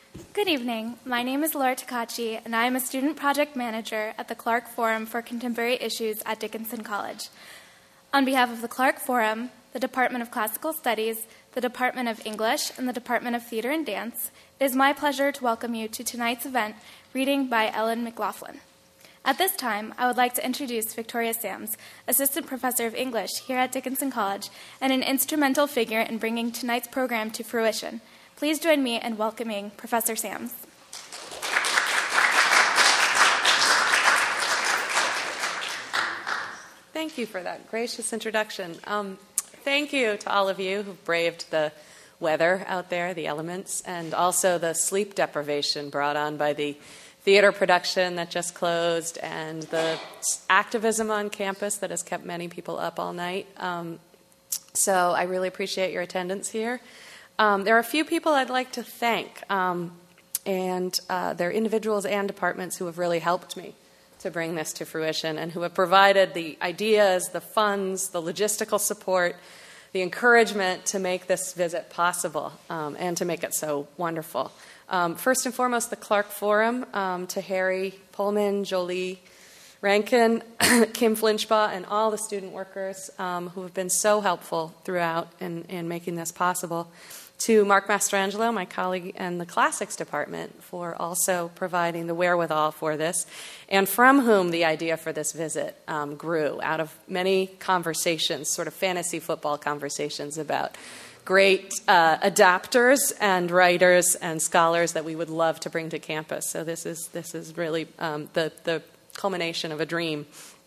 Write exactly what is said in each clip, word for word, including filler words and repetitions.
Good evening. My name is Laura Takachi, and I am a student project manager at the Clark Forum for Contemporary Issues at Dickinson College. On behalf of the Clark Forum, the Department of Classical Studies, the Department of English, and the Department of Theater and Dance, it is my pleasure to welcome you to tonight's event, Reading by Ellen McLaughlin. At this time, I would like to introduce Victoria Sams, Assistant Professor of English here at Dickinson College, and an instrumental figure in bringing tonight's program to fruition. Please join me in welcoming Professor Sams. Thank you for that gracious introduction. Um, thank you to all of you who braved the weather out there, the elements, and also the sleep deprivation brought on by the theater production that just closed and the activism on campus that has kept many people up all night. Um, so I really appreciate your attendance here. Um, there are a few people I'd like to thank, um, and uh, they're individuals and departments who have really helped me to bring this to fruition and who have provided the ideas, the funds, the logistical support, the encouragement to make this visit possible um, and to make it so wonderful. Um, first and foremost, the Clark Forum, um, to Harry Pullman, Jolie Rankin, Kim Flinchbaugh, and all the student workers um, who have been so helpful throughout in, in making this possible. To Mark Mastrangelo, my colleague in the Classics Department, for also providing the wherewithal for this, and from whom the idea for this visit um, grew out of many conversations, sort of fantasy football conversations about great uh, adapters and writers and scholars that we would love to bring to campus. So this is this is really um, the, the culmination of a dream.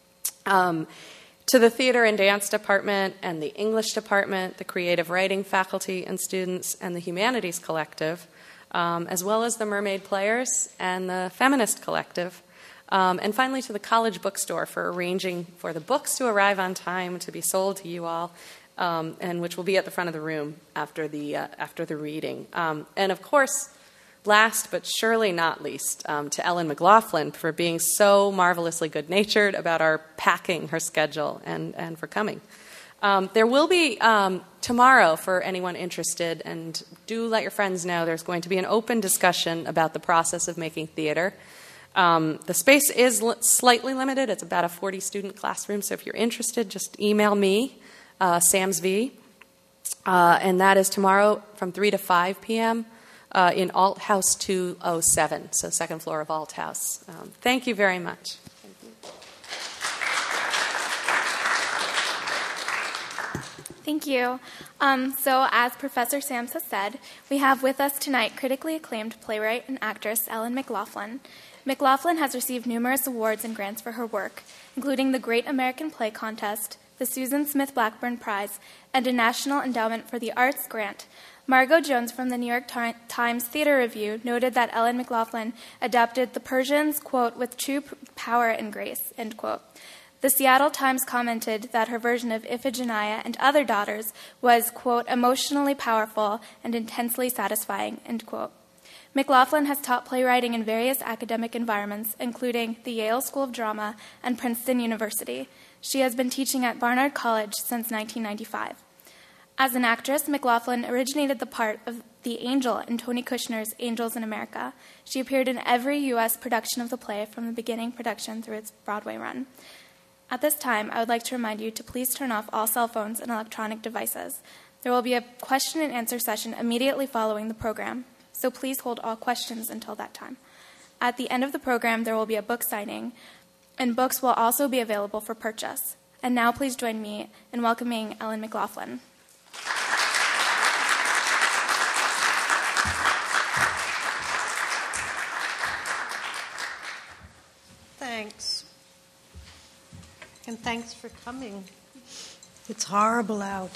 Um, To the Theater and Dance Department and the English Department, the Creative Writing faculty and students, and the Humanities Collective, um, as well as the Mermaid Players and the Feminist Collective. Um, and finally to the College Bookstore for arranging for the books to arrive on time to be sold to you all, um, and which will be at the front of the room after the, uh, after the reading. Um, and of course, last but surely not least, um, to Ellen McLaughlin for being so marvelously good-natured about our packing her schedule and, and for coming. Um, there will be um, tomorrow, for anyone interested, and do let your friends know, there's going to be an open discussion about the process of making theater. Um, the space is li- slightly limited. It's about a forty-student classroom, so if you're interested, just email me, uh, SamsV, uh, and that is tomorrow from three to five p.m., Uh, in Alt House two oh seven, so second floor of Alt House. Um, thank you very much. Thank you. Thank you. Um, so as Professor Sams has said, we have with us tonight critically acclaimed playwright and actress Ellen McLaughlin. McLaughlin has received numerous awards and grants for her work, including the Great American Play Contest, the Susan Smith Blackburn Prize, and a National Endowment for the Arts grant. Margot Jones from the New York Times Theater Review noted that Ellen McLaughlin adapted the Persians, quote, with true power and grace, end quote. The Seattle Times commented that her version of Iphigenia and Other Daughters was, quote, emotionally powerful and intensely satisfying, end quote. McLaughlin has taught playwriting in various academic environments, including the Yale School of Drama and Princeton University. She has been teaching at Barnard College since nineteen ninety-five. As an actress, McLaughlin originated the part of the Angel in Tony Kushner's Angels in America. She appeared in every U S production of the play from the beginning production through its Broadway run. At this time, I would like to remind you to please turn off all cell phones and electronic devices. There will be a question and answer session immediately following the program, so please hold all questions until that time. At the end of the program, there will be a book signing, and books will also be available for purchase. And now please join me in welcoming Ellen McLaughlin. Thanks. And thanks for coming. It's horrible out.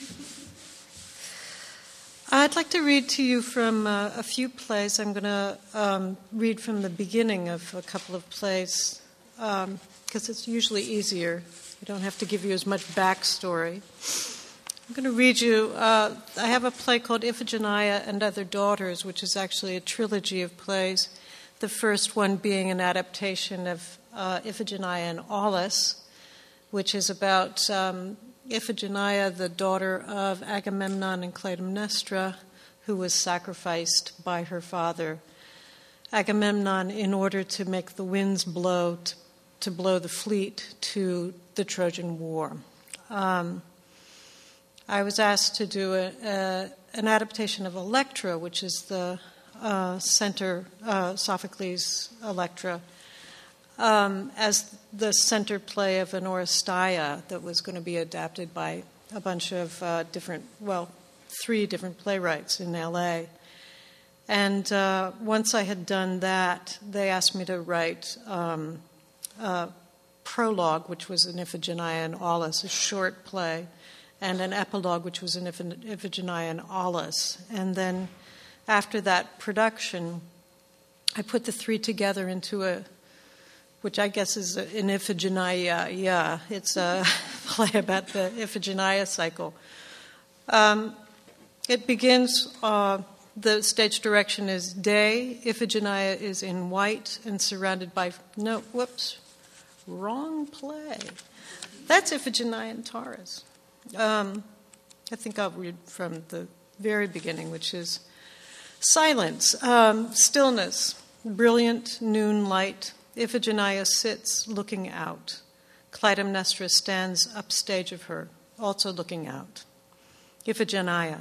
I'd like to read to you from uh, a few plays. I'm going to um, read from the beginning of a couple of plays because um, it's usually easier. I don't have to give you as much backstory. I'm going to read you, uh, I have a play called Iphigenia and Other Daughters, which is actually a trilogy of plays, the first one being an adaptation of uh, Iphigenia and Aulis, which is about um, Iphigenia, the daughter of Agamemnon and Clytemnestra, who was sacrificed by her father, Agamemnon, in order to make the winds blow, to, to blow the fleet to the Trojan War. Um, I was asked to do a, a, an adaptation of Electra, which is the uh, center, uh, Sophocles' Electra, um, as the center play of an Oresteia that was going to be adapted by a bunch of uh, different, well, three different playwrights in L A. And uh, once I had done that, they asked me to write um, a prologue, which was an Iphigenia in Aulis, a short play, and an epilogue, which was an Iphigenia in Aulis. And then after that production, I put the three together into a, which I guess is an Iphigenia, yeah, it's a play about the Iphigenia cycle. Um, it begins, uh, the stage direction is day, Iphigenia is in white and surrounded by, no, whoops, wrong play. That's Iphigenia in Taurus. Um, I think I'll read from the very beginning, which is silence, um, stillness, brilliant noon light. Iphigenia sits looking out. Clytemnestra stands upstage of her, also looking out. Iphigenia.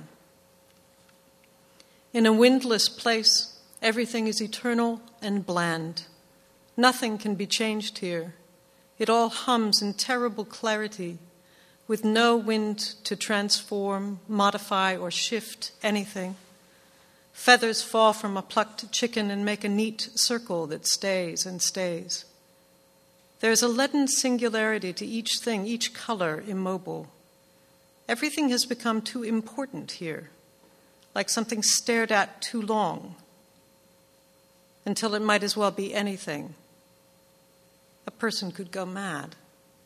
In a windless place, everything is eternal and bland. Nothing can be changed here. It all hums in terrible clarity, with no wind to transform, modify, or shift anything. Feathers fall from a plucked chicken and make a neat circle that stays and stays. There is a leaden singularity to each thing, each color immobile. Everything has become too important here, like something stared at too long, until it might as well be anything. A person could go mad.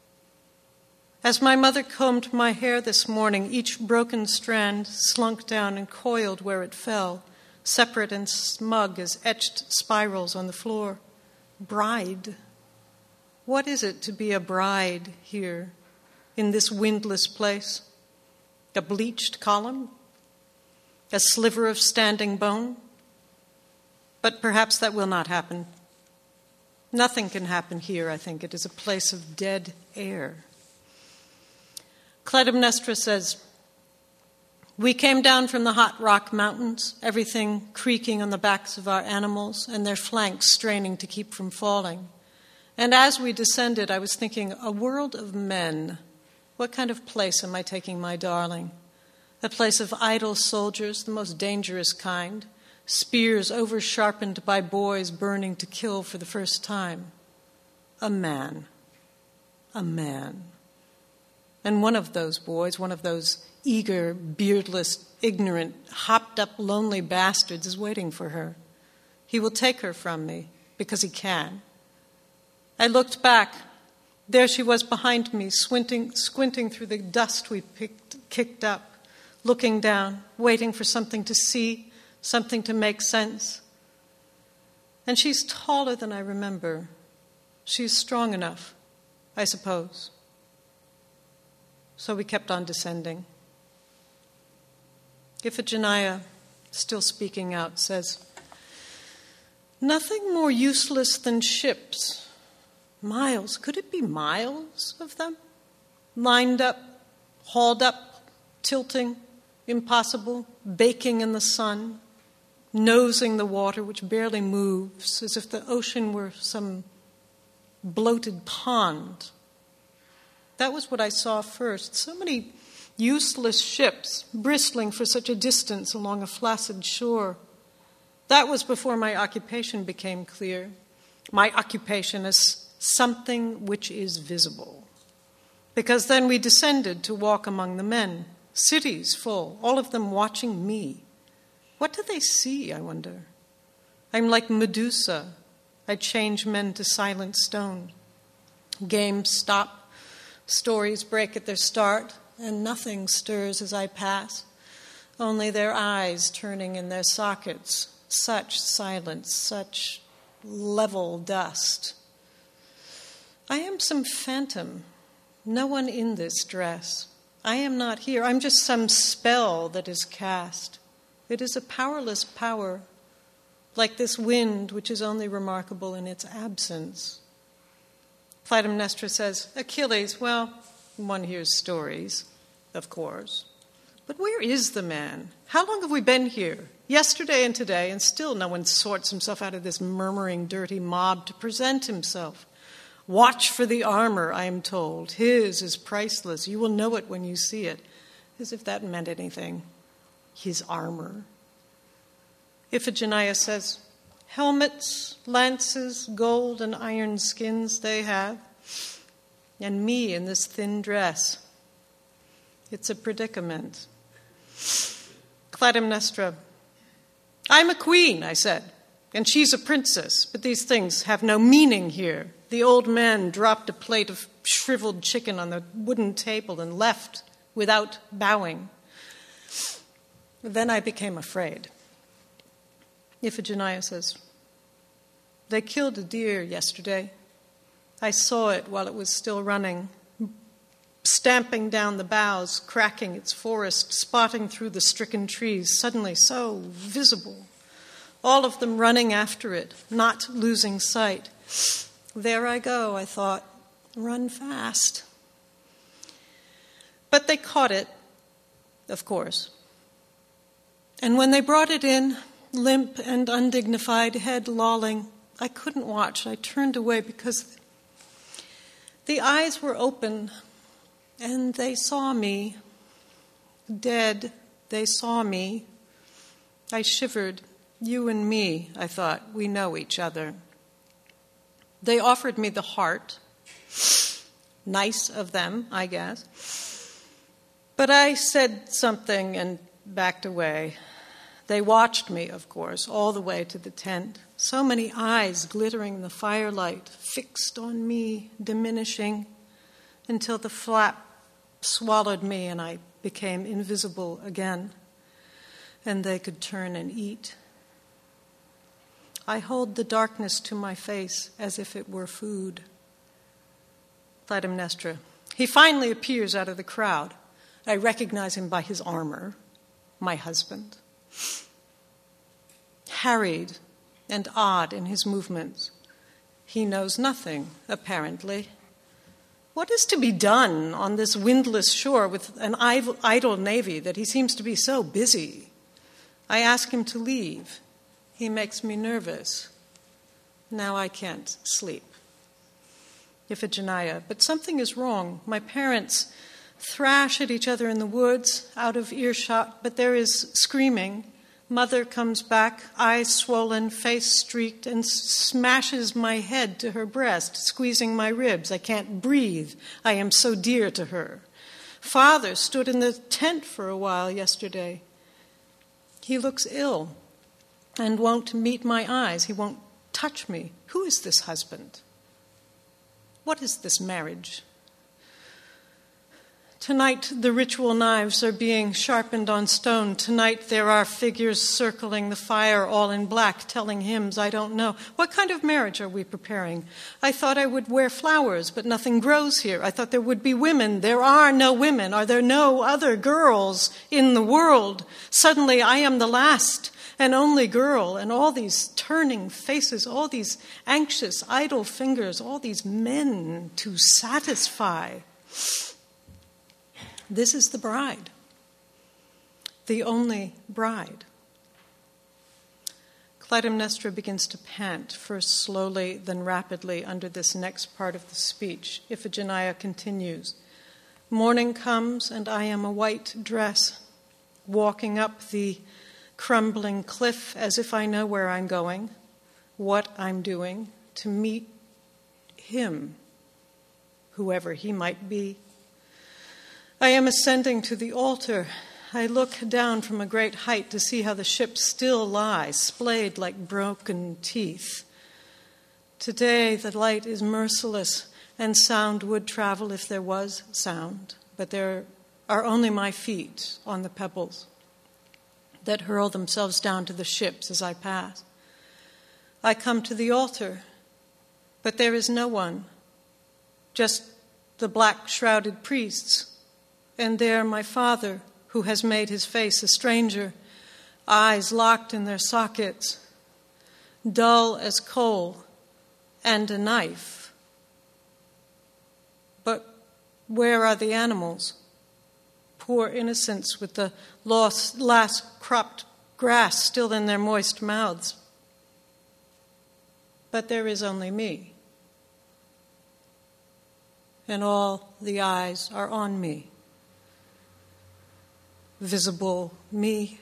As my mother combed my hair this morning, each broken strand slunk down and coiled where it fell, separate and smug as etched spirals on the floor. Bride. What is it to be a bride here, in this windless place? A bleached column? A sliver of standing bone? But perhaps that will not happen. Nothing can happen here, I think. It is a place of dead air. Clytemnestra says, we came down from the hot rock mountains, everything creaking on the backs of our animals and their flanks straining to keep from falling. And as we descended, I was thinking, a world of men. What kind of place am I taking my darling? A place of idle soldiers, the most dangerous kind, spears over-sharpened by boys burning to kill for the first time. A man. A man. And one of those boys, one of those eager, beardless, ignorant, hopped-up, lonely bastards is waiting for her. He will take her from me, because he can. I looked back. There she was behind me, squinting, squinting through the dust we picked, kicked up, looking down, waiting for something to see, something to make sense. And she's taller than I remember. She's strong enough, I suppose. So we kept on descending. Iphigenia, still speaking out, says, nothing more useless than ships. Miles, could it be miles of them? Lined up, hauled up, tilting, impossible, baking in the sun, nosing the water which barely moves, as if the ocean were some bloated pond. That was what I saw first. So many useless ships bristling for such a distance along a flaccid shore. That was before my occupation became clear. My occupation as something which is visible. Because then we descended to walk among the men, cities full, all of them watching me. What do they see, I wonder? I'm like Medusa. I change men to silent stone. Games stop. Stories break at their start, and nothing stirs as I pass, only their eyes turning in their sockets, such silence, such level dust. I am some phantom, no one in this dress. I am not here. I'm just some spell that is cast. It is a powerless power, like this wind which is only remarkable in its absence. Clytemnestra says, Achilles, well, one hears stories, of course. But where is the man? How long have we been here? Yesterday and today, and still no one sorts himself out of this murmuring, dirty mob to present himself. Watch for the armor, I am told. His is priceless. You will know it when you see it. As if that meant anything. His armor. Iphigenia says, helmets, lances, gold and iron skins they have, and me in this thin dress. It's a predicament. Clytemnestra, I'm a queen, I said, and she's a princess, but these things have no meaning here. The old man dropped a plate of shriveled chicken on the wooden table and left without bowing. Then I became afraid. Iphigenia says, they killed a deer yesterday. I saw it while it was still running, stamping down the boughs, cracking its forest, spotting through the stricken trees, suddenly so visible. All of them running after it, not losing sight. There I go, I thought, run fast. But they caught it, of course. And when they brought it in, limp and undignified, head lolling, I couldn't watch. I turned away because the eyes were open and they saw me. Dead, they saw me. I shivered. You and me, I thought, we know each other. They offered me the heart. Nice of them, I guess. But I said something and backed away. They watched me, of course, all the way to the tent. So many eyes glittering in the firelight, fixed on me, diminishing, until the flap swallowed me and I became invisible again, and they could turn and eat. I hold the darkness to my face as if it were food. Clytemnestra. He finally appears out of the crowd. I recognize him by his armor, my husband. Harried and odd in his movements. He knows nothing, apparently. What is to be done on this windless shore with an idle navy that he seems to be so busy? I ask him to leave. He makes me nervous. Now I can't sleep. Iphigenia, but something is wrong. My parents thrash at each other in the woods, out of earshot, but there is screaming. Mother comes back, eyes swollen, face streaked, and smashes my head to her breast, squeezing my ribs. I can't breathe. I am so dear to her. Father stood in the tent for a while yesterday. He looks ill and won't meet my eyes. He won't touch me. Who is this husband? What is this marriage? Tonight the ritual knives are being sharpened on stone. Tonight there are figures circling the fire all in black, telling hymns I don't know. What kind of marriage are we preparing? I thought I would wear flowers, but nothing grows here. I thought there would be women. There are no women. Are there no other girls in the world? Suddenly I am the last and only girl, and all these turning faces, all these anxious, idle fingers, all these men to satisfy. This is the bride, the only bride. Clytemnestra begins to pant, first slowly, then rapidly, under this next part of the speech. Iphigenia continues. Morning comes, and I am a white dress, walking up the crumbling cliff as if I know where I'm going, what I'm doing, to meet him, whoever he might be. I am ascending to the altar. I look down from a great height to see how the ships still lie, splayed like broken teeth. Today the light is merciless, and sound would travel if there was sound, but there are only my feet on the pebbles that hurl themselves down to the ships as I pass. I come to the altar, but there is no one, just the black-shrouded priests, and there my father, who has made his face a stranger. eyes locked in their sockets, dull as coal and a knife. But where are the animals? Poor innocents with the lost, last cropped grass still in their moist mouths. But there is only me. And all the eyes are on me. Visible me.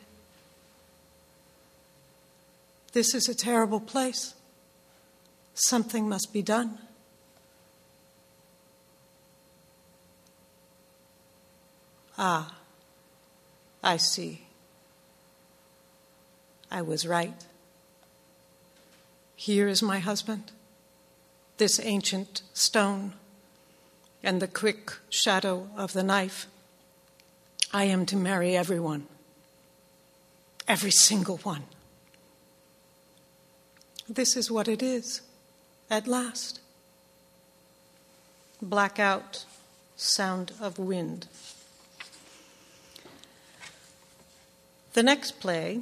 This is a terrible place. Something must be done. Ah, I see. I was right. Here is my husband, this ancient stone, and the quick shadow of the knife. I am to marry everyone, every single one. This is what it is, at last. Blackout, sound of wind. The next play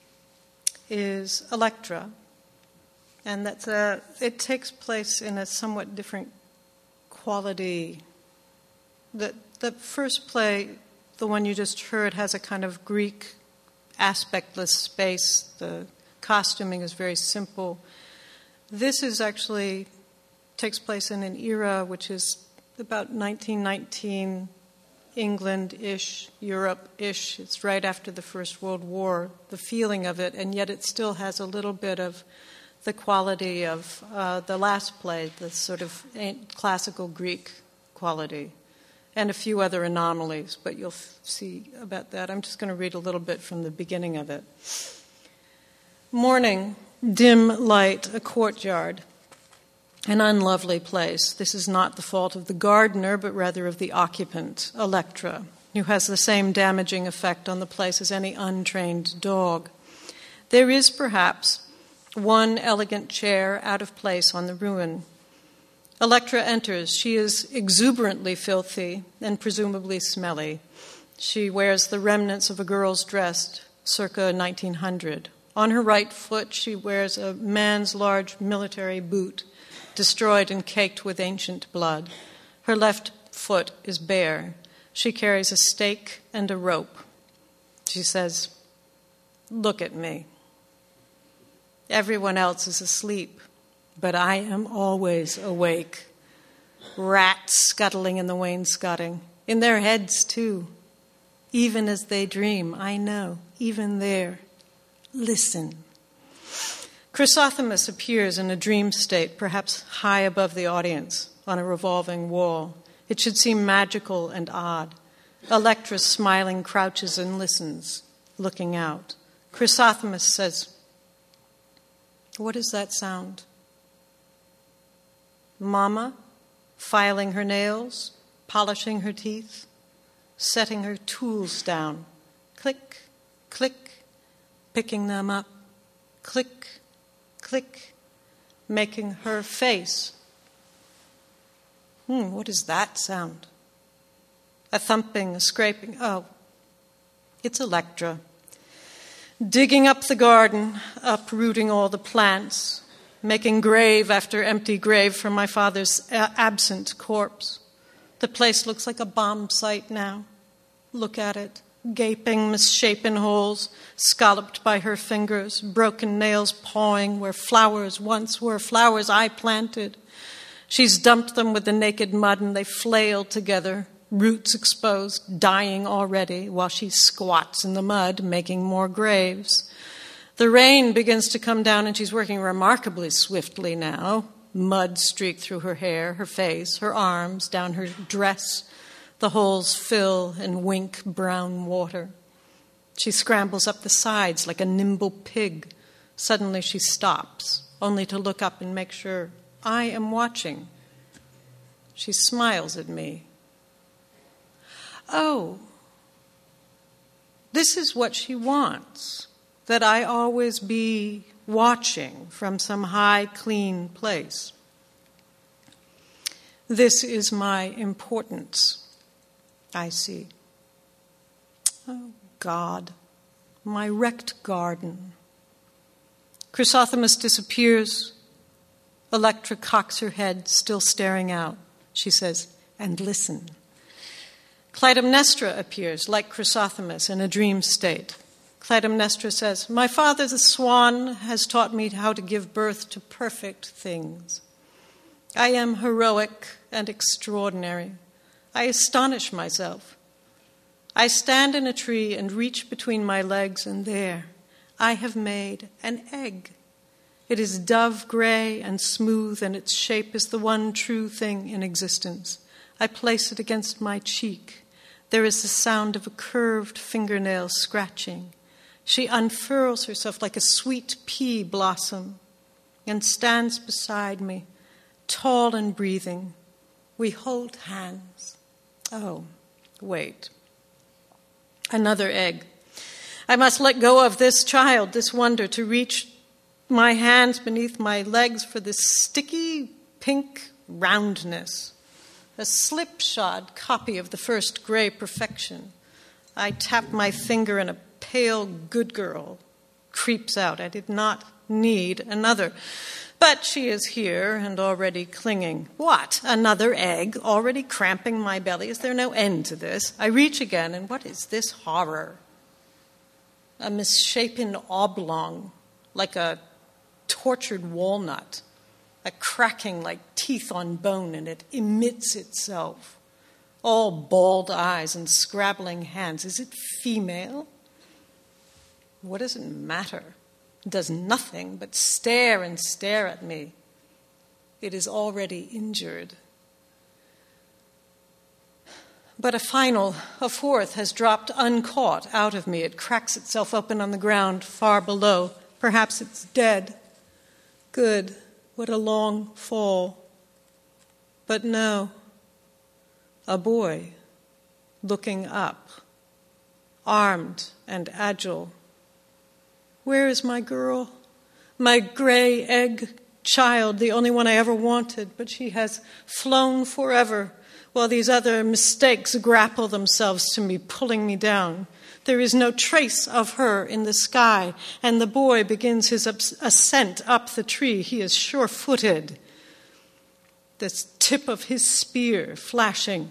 is Electra, and that's a, it takes place in a somewhat different quality. The, the first play, the one you just heard, has a kind of Greek aspectless space. The costuming is very simple. This is actually takes place in an era which is about nineteen nineteen, England-ish, Europe-ish. It's right after the First World War, the feeling of it, and yet it still has a little bit of the quality of uh, the last play, the sort of classical Greek quality, and a few other anomalies, but you'll f- see about that. I'm just going to read a little bit from the beginning of it. Morning, dim light, a courtyard. An unlovely place. This is not the fault of the gardener, but rather of the occupant, Electra, who has the same damaging effect on the place as any untrained dog. There is, perhaps, one elegant chair out of place on the ruin. Electra enters. She is exuberantly filthy and presumably smelly. She wears the remnants of a girl's dress, circa nineteen hundred. On her right foot, she wears a man's large military boot, destroyed and caked with ancient blood. Her left foot is bare. She carries a stake and a rope. She says, "Look at me. Everyone else is asleep, but I am always awake. Rats scuttling in the wainscoting, in their heads too. Even as they dream, I know, even there. Listen." Chrysothemis appears in a dream state, perhaps high above the audience, on a revolving wall. It should seem magical and odd. Electra, smiling, crouches and listens, looking out. Chrysothemis says, "What is that sound?" Mama, filing her nails, polishing her teeth, setting her tools down. Click, click, picking them up. Click, click, making her face. Hmm, what is that sound? A thumping, a scraping. Oh, it's Electra. Digging up the garden, uprooting all the plants, making grave after empty grave for my father's absent corpse. The place looks like a bomb site now. Look at it. Gaping, misshapen holes, scalloped by her fingers, broken nails pawing where flowers once were, flowers I planted. She's dumped them with the naked mud and they flail together, roots exposed, dying already, while she squats in the mud, making more graves. The rain begins to come down and she's working remarkably swiftly now. Mud streaked through her hair, her face, her arms, down her dress. The holes fill and wink brown water. She scrambles up the sides like a nimble pig. Suddenly she stops, only to look up and make sure I am watching. She smiles at me. Oh, this is what she wants, that I always be watching from some high, clean place. This is my importance. I see. Oh, God. my wrecked garden. Chrysothemis disappears. Electra cocks her head, still staring out. She says, and listen. Clytemnestra appears, like Chrysothemis, in a dream state. Clytemnestra says, my father the swan has taught me how to give birth to perfect things. I am heroic and extraordinary. I astonish myself. I stand in a tree and reach between my legs, and there I have made an egg. It is dove gray and smooth, and its shape is the one true thing in existence. I place it against my cheek. There is the sound of a curved fingernail scratching. She unfurls herself like a sweet pea blossom and stands beside me, tall and breathing. We hold hands. Oh, wait. Another egg. I must let go of this child, this wonder, to reach my hands beneath my legs for this sticky pink roundness, a slipshod copy of the first gray perfection. I tap my finger and a pale good girl creeps out. I did not need another. But she is here and already clinging. What? Another egg already cramping my belly? Is there no end to this? I reach again, and what is this horror? A misshapen oblong, like a tortured walnut, a cracking like teeth on bone, and it emits itself. All bald eyes and scrabbling hands. Is it female? What does it matter? It does nothing but stare and stare at me. It is already injured. But a final, a fourth, has dropped uncaught out of me. It cracks itself open on the ground far below. Perhaps it's dead. Good. What a long fall. But no. A boy looking up, armed and agile. Where is my girl? My gray egg child, the only one I ever wanted, but she has flown forever while these other mistakes grapple themselves to me, pulling me down. There is no trace of her in the sky, and the boy begins his ascent up the tree. He is sure-footed, the tip of his spear flashing.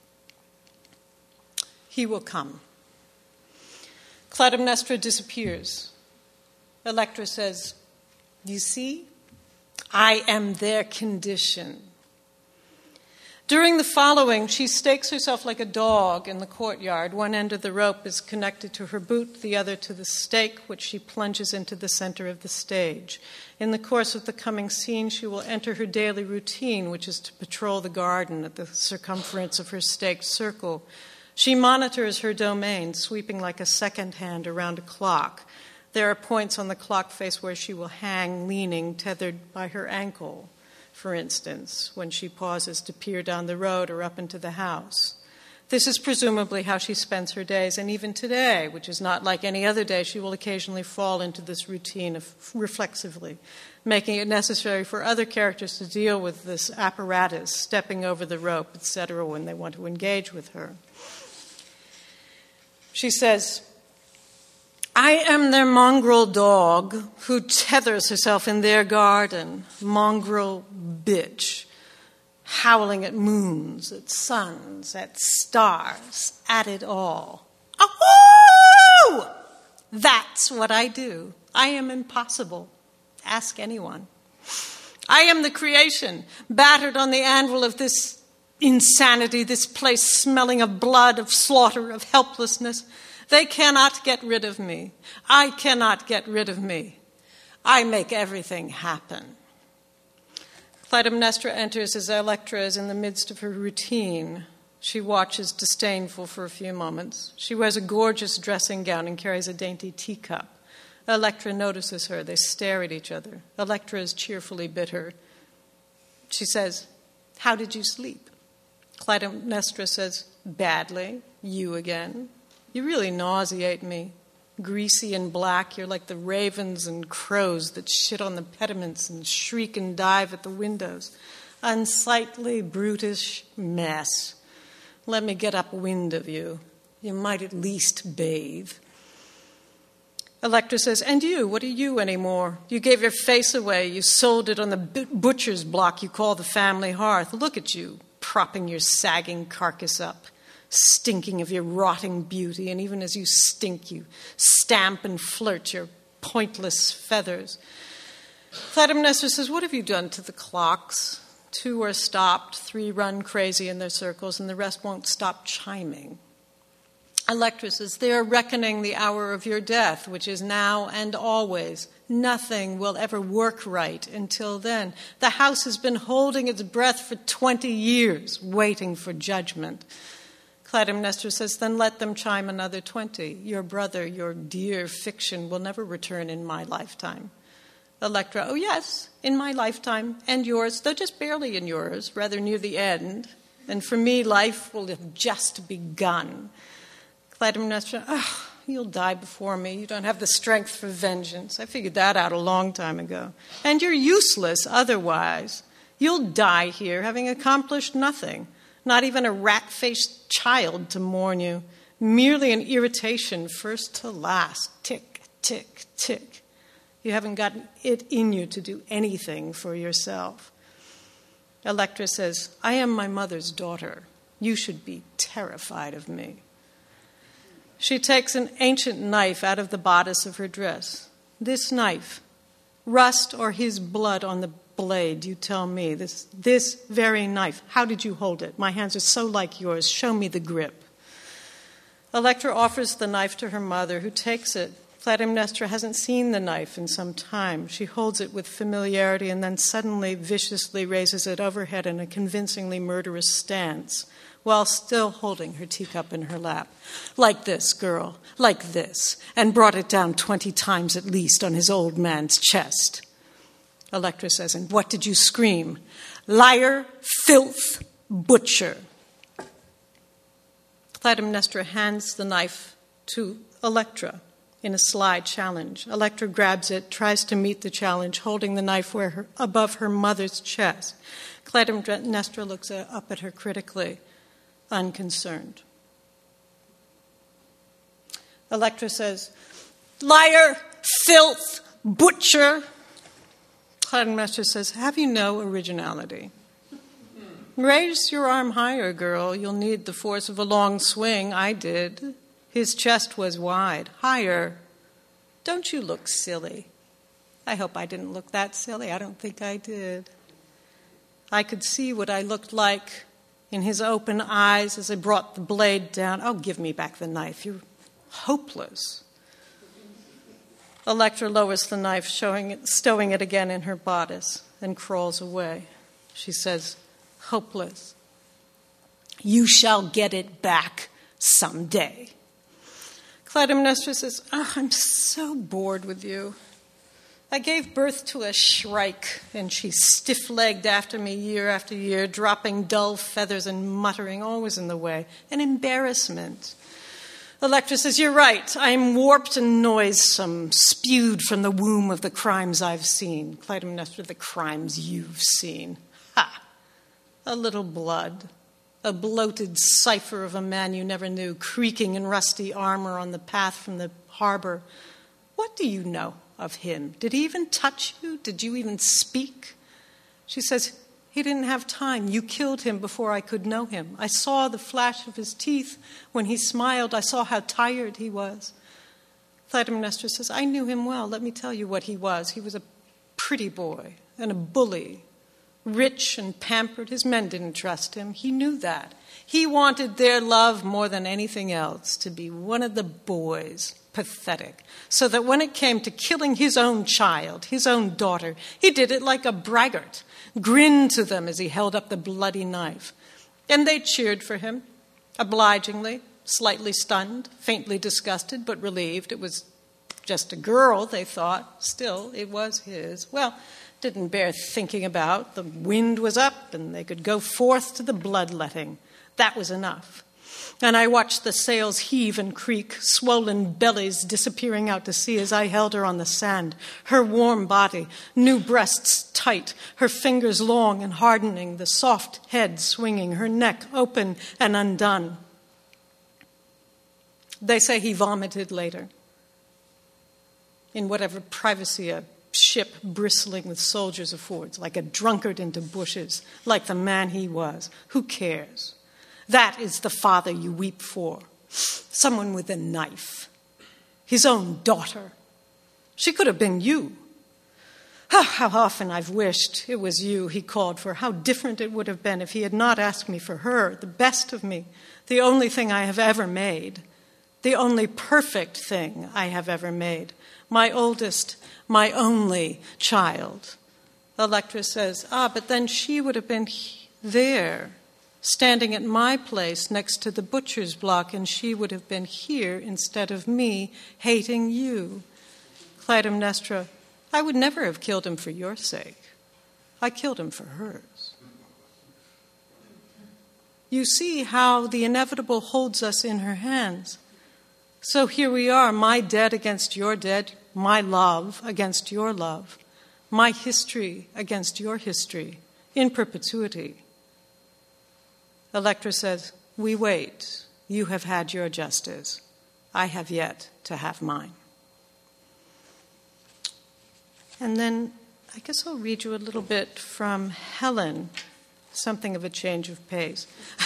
He will come. Clytemnestra disappears. Electra says, you see, I am their condition. During the following, she stakes herself like a dog in the courtyard. One end of the rope is connected to her boot, the other to the stake, which she plunges into the center of the stage. In the course of the coming scene, she will enter her daily routine, which is to patrol the garden at the circumference of her staked circle. She monitors her domain, sweeping like a second hand around a clock. There are points on the clock face where she will hang, leaning, tethered by her ankle, for instance, when she pauses to peer down the road or up into the house. This is presumably how she spends her days, and even today, which is not like any other day, she will occasionally fall into this routine of reflexively, making it necessary for other characters to deal with this apparatus, stepping over the rope, et cetera, when they want to engage with her. She says, I am their mongrel dog who tethers herself in their garden, mongrel bitch, howling at moons, at suns, at stars, at it all. Ahoo! That's what I do. I am impossible. Ask anyone. I am the creation, battered on the anvil of this insanity, this place smelling of blood, of slaughter, of helplessness. They cannot get rid of me. I cannot get rid of me. I make everything happen. Clytemnestra enters as Electra is in the midst of her routine. She watches disdainful for a few moments. She wears a gorgeous dressing gown and carries a dainty teacup. Electra notices her. They stare at each other. Electra is cheerfully bitter. She says, how did you sleep? Clytemnestra says, badly. You again. You really nauseate me. Greasy and black, you're like the ravens and crows that shit on the pediments and shriek and dive at the windows. Unsightly, brutish mess. Let me get upwind of you. You might at least bathe. Electra says, and you, what are you anymore? You gave your face away. You sold it on the butcher's block you call the family hearth. Look at you, propping your sagging carcass up, stinking of your rotting beauty, and even as you stink, you stamp and flirt your pointless feathers. Clytemnestra says, what have you done to the clocks? Two are stopped, three run crazy in their circles, and the rest won't stop chiming. Electra says, they are reckoning the hour of your death, which is now and always. Nothing will ever work right until then. The house has been holding its breath for twenty years, waiting for judgment. Clytemnestra says, then let them chime another twenty. Your brother, your dear fiction, will never return in my lifetime. Electra, oh yes, in my lifetime, and yours, though just barely in yours, rather near the end. And for me, life will have just begun. Clytemnestra, oh, you'll die before me. You don't have the strength for vengeance. I figured that out a long time ago. And you're useless otherwise. You'll die here having accomplished nothing. Not even a rat-faced child to mourn you. Merely an irritation first to last. Tick, tick, tick. You haven't got it in you to do anything for yourself. Electra says, I am my mother's daughter. You should be terrified of me. She takes an ancient knife out of the bodice of her dress. This knife, rust or his blood on the blade, you tell me. This, this very knife, how did you hold it? My hands are so like yours. Show me the grip. Electra offers the knife to her mother, who takes it. Clytemnestra hasn't seen the knife in some time. She holds it with familiarity and then suddenly viciously raises it overhead in a convincingly murderous stance, while still holding her teacup in her lap. Like this, girl, like this, and brought it down twenty times at least on his old man's chest. Electra says, and what did you scream? Liar, filth, butcher. Clytemnestra hands the knife to Electra in a sly challenge. Electra grabs it, tries to meet the challenge, holding the knife where her, above her mother's chest. Clytemnestra looks up at her critically, unconcerned. Electra says, liar, filth, butcher. Clytemnestra says, have you no originality? Raise your arm higher, girl. You'll need the force of a long swing. I did. His chest was wide. Higher. Don't you look silly? I hope I didn't look that silly. I don't think I did. I could see what I looked like in his open eyes as I brought the blade down. Oh, give me back the knife. You're hopeless. Electra lowers the knife, showing it, stowing it again in her bodice, and crawls away. She says, hopeless. You shall get it back someday. Clytemnestra says, oh, I'm so bored with you. I gave birth to a shrike, and she stiff-legged after me year after year, dropping dull feathers and muttering, always in the way. An embarrassment. Electra says, you're right. I'm warped and noisome, spewed from the womb of the crimes I've seen. Clytemnestra, the crimes you've seen. Ha! A little blood. A bloated cipher of a man you never knew, creaking in rusty armor on the path from the harbor. What do you know of him? Did he even touch you? Did you even speak? She says, he didn't have time. You killed him before I could know him. I saw the flash of his teeth when he smiled. I saw how tired he was. Clytemnestra says, I knew him well. Let me tell you what he was. He was a pretty boy and a bully. Rich and pampered, his men didn't trust him. He knew that. He wanted their love more than anything else, to be one of the boys, pathetic, so that when it came to killing his own child, his own daughter, he did it like a braggart, grinned to them as he held up the bloody knife. And they cheered for him, obligingly, slightly stunned, faintly disgusted, but relieved. It was just a girl, they thought. Still, it was his. Well, didn't bear thinking about. The wind was up, and they could go forth to the bloodletting. That was enough. And I watched the sails heave and creak, swollen bellies disappearing out to sea as I held her on the sand, her warm body, new breasts tight, her fingers long and hardening, the soft head swinging, her neck open and undone. They say he vomited later. in whatever privacy a ship bristling with soldiers affords, like a drunkard into bushes, like the man he was. Who cares? That is the father you weep for. Someone with a knife. His own daughter. She could have been you. Oh, how often I've wished it was you he called for. How different it would have been if he had not asked me for her, the best of me, the only thing I have ever made, the only perfect thing I have ever made, my oldest, my only child. Electra says, ah, but then she would have been there, standing at my place next to the butcher's block, and she would have been here instead of me, hating you. Clytemnestra, I would never have killed him for your sake. I killed him for hers. You see how the inevitable holds us in her hands. So here we are, my dead against your dead, my love against your love, my history against your history, in perpetuity. Electra says, we wait. You have had your justice. I have yet to have mine. And then I guess I'll read you a little bit from Helen, something of a change of pace,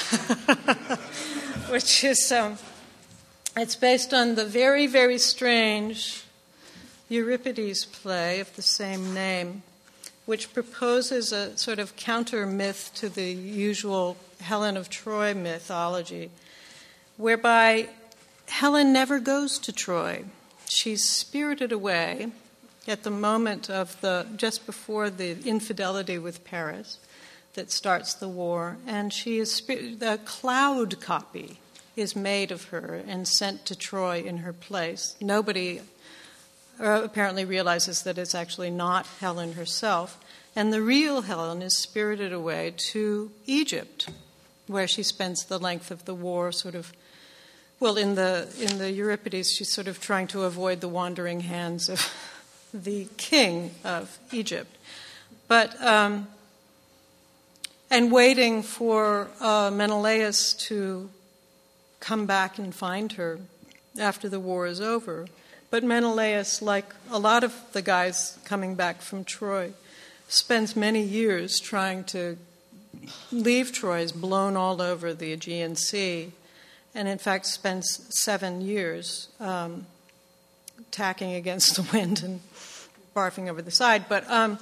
which is, um, it's based on the very, very strange Euripides play of the same name, which proposes a sort of counter myth to the usual Helen of Troy mythology, whereby Helen never goes to Troy. She's spirited away at the moment of the, just before the infidelity with Paris that starts the war, and she is, the cloud copy is made of her and sent to Troy in her place. Nobody uh, apparently realizes that it's actually not Helen herself, and the real Helen is spirited away to Egypt, where she spends the length of the war sort of, well, in the in the Euripides, she's sort of trying to avoid the wandering hands of the king of Egypt, but um, and waiting for uh, Menelaus to come back and find her after the war is over. But Menelaus, like a lot of the guys coming back from Troy, spends many years trying to leave Troy, is blown all over the Aegean Sea, and in fact spends seven years um, tacking against the wind and barfing over the side. But um,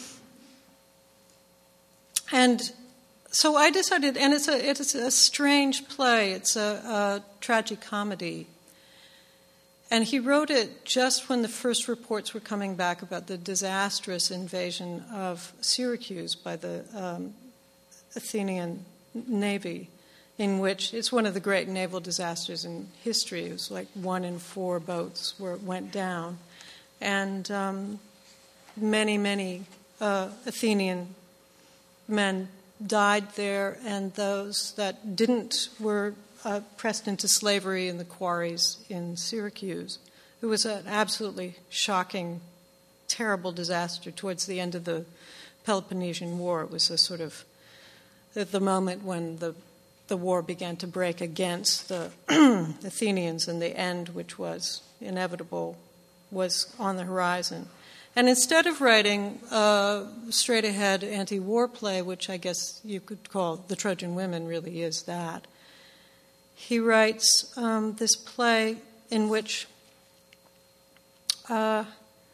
and so I decided, and it's a it's a strange play. It's a, a tragicomedy, and he wrote it just when the first reports were coming back about the disastrous invasion of Syracuse by the um, Athenian navy, in which it's one of the great naval disasters in history. It was like one in four boats where it went down. And um, many, many uh, Athenian men died there, and those that didn't were uh, pressed into slavery in the quarries in Syracuse. It was an absolutely shocking, terrible disaster towards the end of the Peloponnesian War. It was a sort of at the moment when the the war began to break against the Athenians, and the end, which was inevitable, was on the horizon. And instead of writing a straight-ahead anti-war play, which I guess you could call The Trojan Women really is that, he writes um, this play in which uh,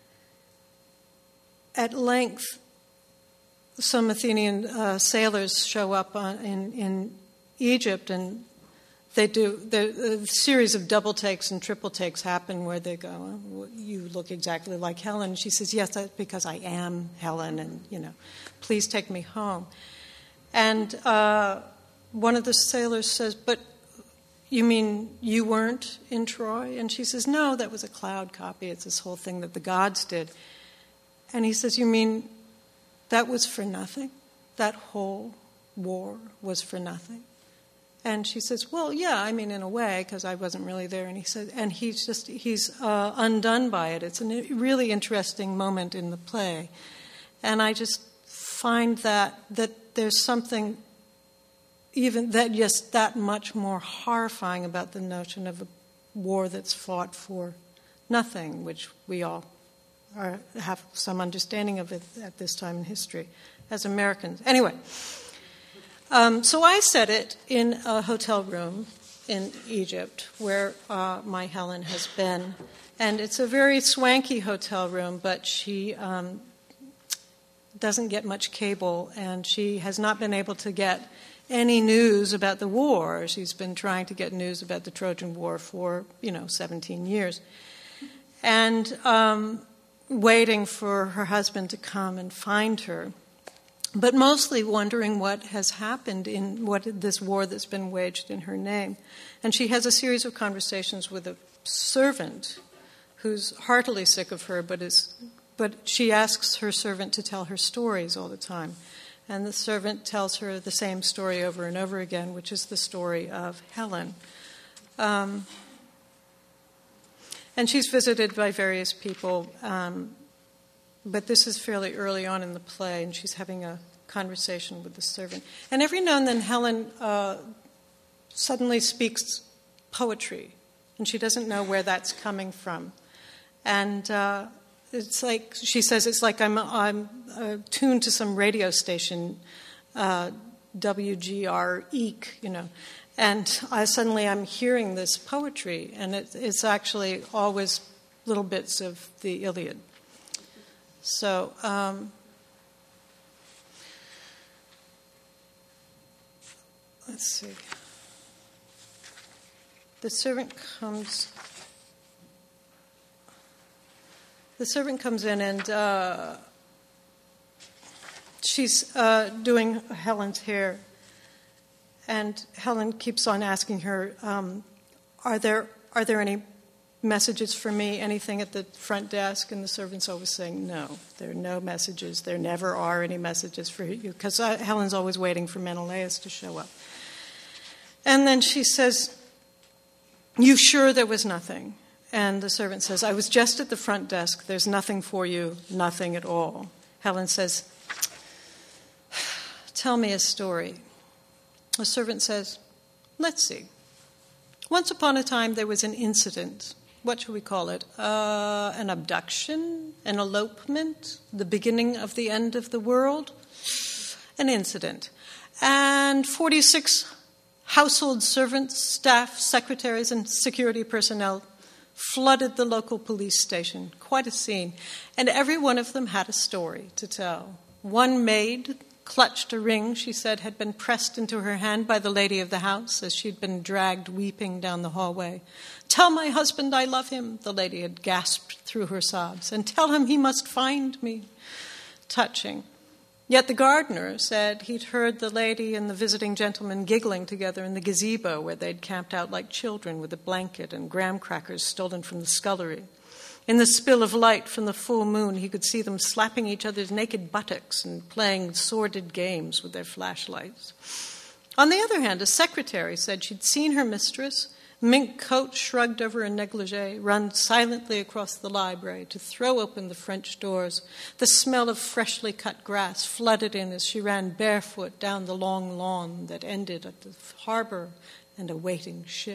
at length some Athenian uh, sailors show up on, in, in Egypt, and they do the, a series of double takes and triple takes happen where they go, oh, you look exactly like Helen. She says, yes, that's because I am Helen, and, you know, please take me home. And uh, one of the sailors says, but you mean you weren't in Troy? And she says, no, that was a cloud copy. It's this whole thing that the gods did. And he says, you mean that was for nothing? That whole war was for nothing? And she says, well, yeah, I mean, in a way, because I wasn't really there. And he said, and he's just, he's uh, undone by it. It's a really interesting moment in the play. And I just find that that there's something even that just that much more horrifying about the notion of a war that's fought for nothing, which we all are, have some understanding of it at this time in history as Americans. Anyway, um, so I set it in a hotel room in Egypt where uh, my Helen has been. And it's a very swanky hotel room, but she um, doesn't get much cable, and she has not been able to get any news about the war. She's been trying to get news about the Trojan War for, you know, seventeen years. And um, waiting for her husband to come and find her, but mostly wondering what has happened in what this war that's been waged in her name. And she has a series of conversations with a servant who's heartily sick of her, but is, but she asks her servant to tell her stories all the time. And the servant tells her the same story over and over again, which is the story of Helen. Um, and she's visited by various people, um, but this is fairly early on in the play, and she's having a conversation with the servant. And every now and then Helen uh, suddenly speaks poetry, and she doesn't know where that's coming from. And uh, it's like, she says, it's like I'm, I'm uh, tuned to some radio station, uh, W G R E K, you know, and I, suddenly I'm hearing this poetry, and it, it's actually always little bits of the Iliad. So, um, let's see. The servant comes... The servant comes in, and uh, she's uh, doing Helen's hair. And Helen keeps on asking her, um, are there are there any messages for me, anything at the front desk? And the servant's always saying, no, there are no messages. There never are any messages for you, because uh, Helen's always waiting for Menelaus to show up. And then she says, you sure there was nothing? And the servant says, I was just at the front desk. There's nothing for you, nothing at all. Helen says, tell me a story. The servant says, let's see. Once upon a time, there was an incident. What should we call it? Uh, an abduction? An elopement? The beginning of the end of the world? An incident. And forty-six household servants, staff, secretaries, and security personnel flooded the local police station. Quite a scene. And every one of them had a story to tell. One maid clutched a ring she said had been pressed into her hand by the lady of the house as she'd been dragged weeping down the hallway. Tell my husband I love him, the lady had gasped through her sobs, and tell him he must find me. Touching. Yet the gardener said he'd heard the lady and the visiting gentleman giggling together in the gazebo where they'd camped out like children with a blanket and graham crackers stolen from the scullery. In the spill of light from the full moon, he could see them slapping each other's naked buttocks and playing sordid games with their flashlights. On the other hand, a secretary said she'd seen her mistress, mink coat shrugged over a negligee, run silently across the library to throw open the French doors. The smell of freshly cut grass flooded in as she ran barefoot down the long lawn that ended at the harbor and a waiting ship.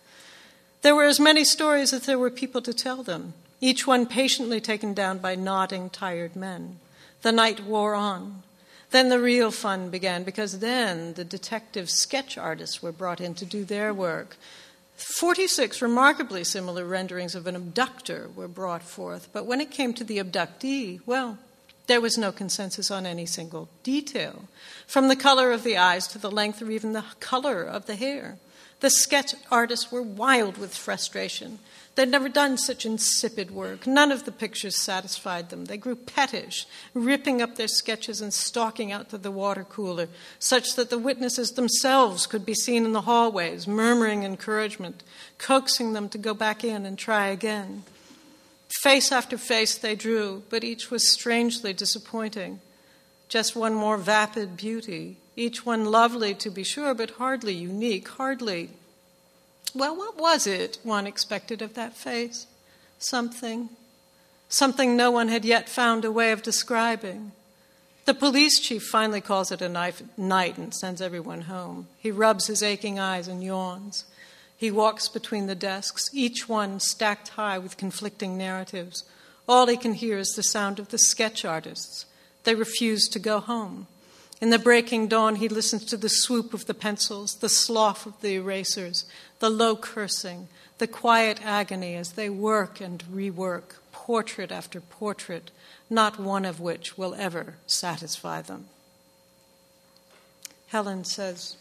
There were as many stories as there were people to tell them, each one patiently taken down by nodding, tired men. The night wore on. Then the real fun began, because then the detective sketch artists were brought in to do their work. Forty-six remarkably similar renderings of an abductor were brought forth, but when it came to the abductee, well, there was no consensus on any single detail, from the color of the eyes to the length or even the color of the hair. The sketch artists were wild with frustration. They'd never done such insipid work. None of the pictures satisfied them. They grew pettish, ripping up their sketches and stalking out to the water cooler, such that the witnesses themselves could be seen in the hallways, murmuring encouragement, coaxing them to go back in and try again. Face after face they drew, but each was strangely disappointing. Just one more vapid beauty, each one lovely to be sure, but hardly unique, hardly... Well, what was it one expected of that face? Something. Something no one had yet found a way of describing. The police chief finally calls it a night and sends everyone home. He rubs his aching eyes and yawns. He walks between the desks, each one stacked high with conflicting narratives. All he can hear is the sound of the sketch artists. They refuse to go home. In the breaking dawn, he listens to the swoop of the pencils, the slough of the erasers, the low cursing, the quiet agony as they work and rework, portrait after portrait, not one of which will ever satisfy them. Helen says,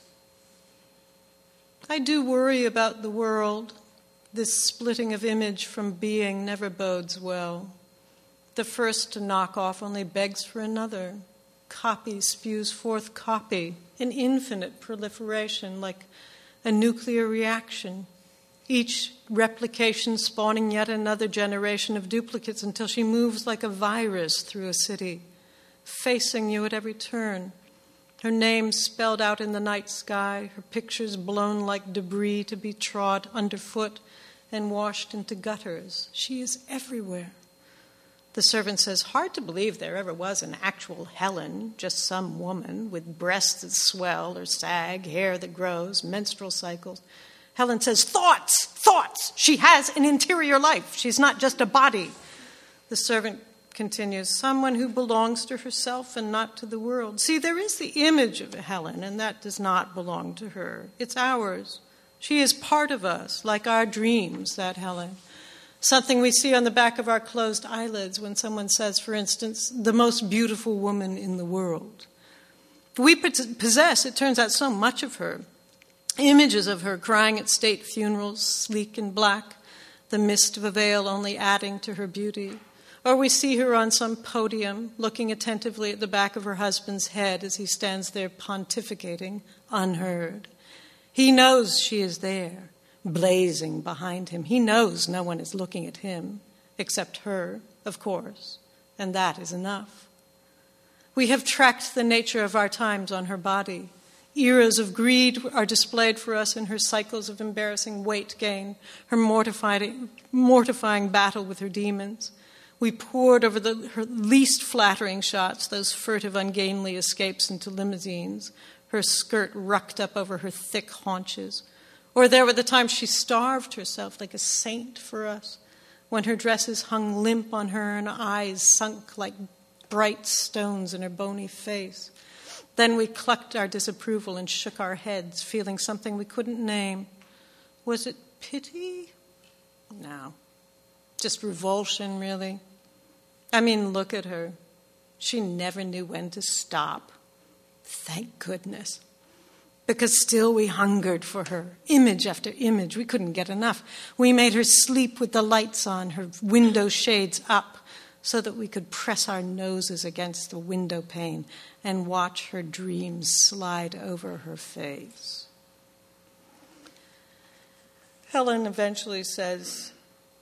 I do worry about the world. This splitting of image from being never bodes well. The first to knock off only begs for another. Copy spews forth copy, an infinite proliferation like a nuclear reaction, each replication spawning yet another generation of duplicates until she moves like a virus through a city, facing you at every turn, her name spelled out in the night sky, her pictures blown like debris to be trod underfoot and washed into gutters. She is everywhere. The servant says, hard to believe there ever was an actual Helen, just some woman with breasts that swell or sag, hair that grows, menstrual cycles. Helen says, thoughts, thoughts. She has an interior life. She's not just a body. The servant continues, someone who belongs to herself and not to the world. See, there is the image of a Helen, and that does not belong to her. It's ours. She is part of us, like our dreams, that Helen. Something we see on the back of our closed eyelids when someone says, for instance, the most beautiful woman in the world. We possess, it turns out, so much of her. Images of her crying at state funerals, sleek and black, the mist of a veil only adding to her beauty. Or we see her on some podium, looking attentively at the back of her husband's head as he stands there pontificating, unheard. He knows she is there, blazing behind him. He knows no one is looking at him, except her, of course, and that is enough. We have tracked the nature of our times on her body. Eras of greed are displayed for us in her cycles of embarrassing weight gain, her mortifying, mortifying battle with her demons. We pored over the, her least flattering shots, those furtive, ungainly escapes into limousines, her skirt rucked up over her thick haunches. Or there were the times she starved herself like a saint for us, when her dresses hung limp on her and eyes sunk like bright stones in her bony face. Then we clucked our disapproval and shook our heads, feeling something we couldn't name. Was it pity? No. Just revulsion, really. I mean, look at her. She never knew when to stop. Thank goodness. Because still we hungered for her, image after image. We couldn't get enough. We made her sleep with the lights on, her window shades up, so that we could press our noses against the window pane and watch her dreams slide over her face. Helen eventually says,